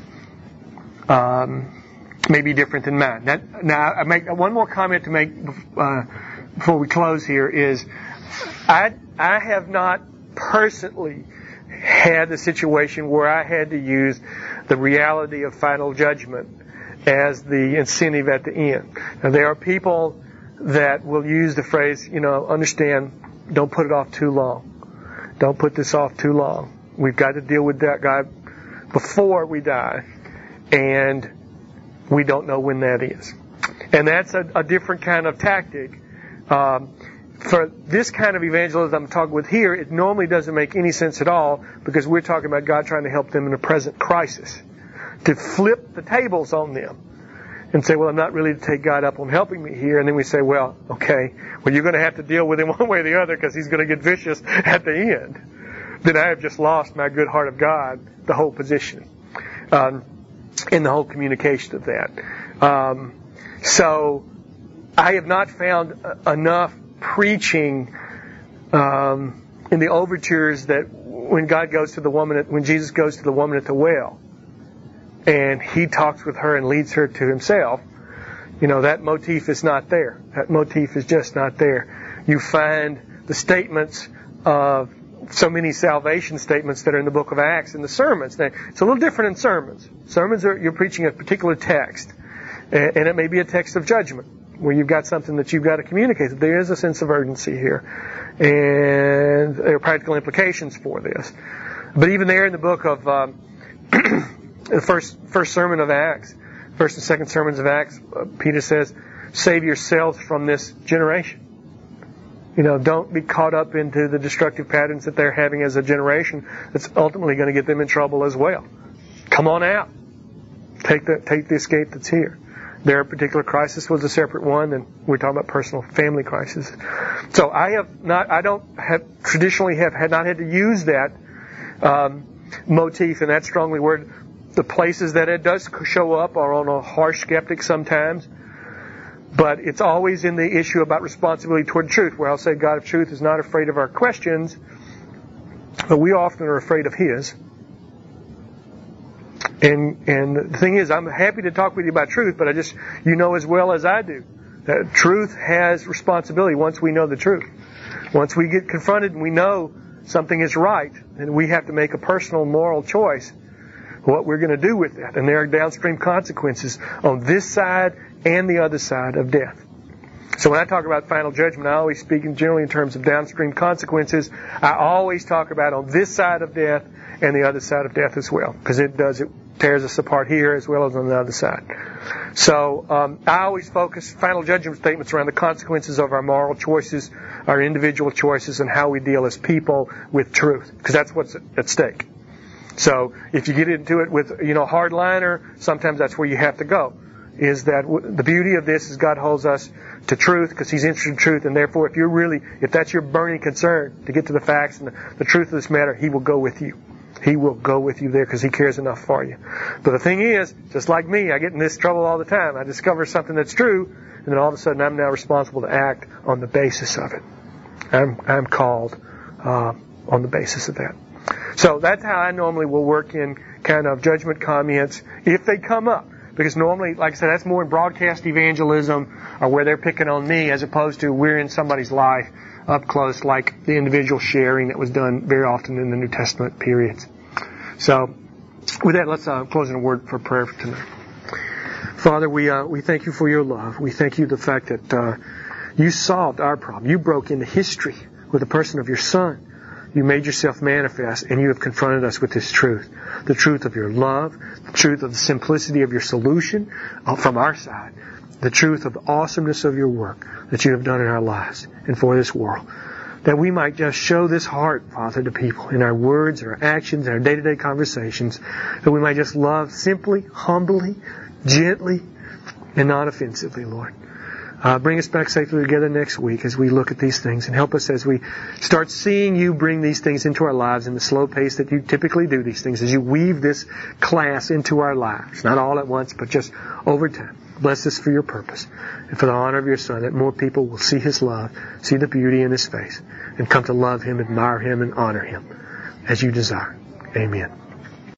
um, may be different than mine. That, now, I make one more comment to make uh, before we close here is I, I have not personally had the situation where I had to use the reality of final judgment as the incentive at the end. Now, there are people that will use the phrase, you know, understand, don't put it off too long. Don't put this off too long. We've got to deal with that guy before we die, and we don't know when that is. And that's a, a different kind of tactic. Um, for this kind of evangelism I'm talking with here, it normally doesn't make any sense at all because we're talking about God trying to help them in a present crisis. To flip the tables on them and say, well, I'm not really to take God up on helping me here. And then we say, well, okay, well, you're going to have to deal with Him one way or the other because He's going to get vicious at the end. Then I have just lost my good heart of God, the whole position, um, and the whole communication of that. Um, so I have not found enough preaching um, in the overtures that when God goes to the woman, at, when Jesus goes to the woman at the well, and He talks with her and leads her to Himself, you know, that motif is not there. That motif is just not there. You find the statements of so many salvation statements that are in the book of Acts in the sermons. Now, it's a little different in sermons. Sermons are, you're preaching a particular text, and, and it may be a text of judgment, where you've got something that you've got to communicate. There is a sense of urgency here, and there are practical implications for this. But even there in the book of um, the first first sermon of Acts, first and second sermons of Acts, uh, Peter says, "Save yourselves from this generation." You know, don't be caught up into the destructive patterns that they're having as a generation. That's ultimately going to get them in trouble as well. Come on out. Take the take the escape that's here. Their particular crisis was a separate one, and we're talking about personal family crisis. So I have not, I don't have traditionally have had not had to use that um, motif and that strongly worded. The places that it does show up are on a harsh skeptic sometimes, but it's always in the issue about responsibility toward truth, where I'll say God of truth is not afraid of our questions, but we often are afraid of His. And and the thing is, I'm happy to talk with you about truth, but I just, you know as well as I do, that truth has responsibility once we know the truth. Once we get confronted and we know something is right, then we have to make a personal moral choice what we're going to do with that. And there are downstream consequences on this side and the other side of death. So when I talk about final judgment, I always speak in generally in terms of downstream consequences. I always talk about on this side of death and the other side of death as well, because it does, it tears us apart here as well as on the other side. So um, I always focus final judgment statements around the consequences of our moral choices, our individual choices, and how we deal as people with truth, because that's what's at stake. So if you get into it with, you know, hardliner, sometimes that's where you have to go. Is that w- the beauty of this is God holds us to truth because He's interested in truth, and therefore if you're really, if that's your burning concern to get to the facts and the, the truth of this matter, He will go with you. He will go with you there because He cares enough for you. But the thing is, just like me, I get in this trouble all the time. I discover something that's true, and then all of a sudden I'm now responsible to act on the basis of it. I'm, I'm called uh, on the basis of that. So that's how I normally will work in kind of judgment comments if they come up. Because normally, like I said, that's more in broadcast evangelism or where they're picking on me as opposed to we're in somebody's life up close, like the individual sharing that was done very often in the New Testament periods. So with that, let's uh, close in a word for prayer for tonight. Father, we uh, we thank You for Your love. We thank You the fact that uh, You solved our problem. You broke into history with the person of Your Son. You made Yourself manifest, and You have confronted us with this truth. The truth of Your love, the truth of the simplicity of Your solution from our side, the truth of the awesomeness of Your work that You have done in our lives and for this world. That we might just show this heart, Father, to people in our words, our actions, our day-to-day conversations. That we might just love simply, humbly, gently, and not offensively, Lord. Uh, bring us back safely together next week as we look at these things, and help us as we start seeing You bring these things into our lives in the slow pace that You typically do these things, as You weave this class into our lives. Not all at once, but just over time. Bless us for Your purpose and for the honor of Your Son, that more people will see His love, see the beauty in His face, and come to love Him, admire Him, and honor Him as You desire. Amen.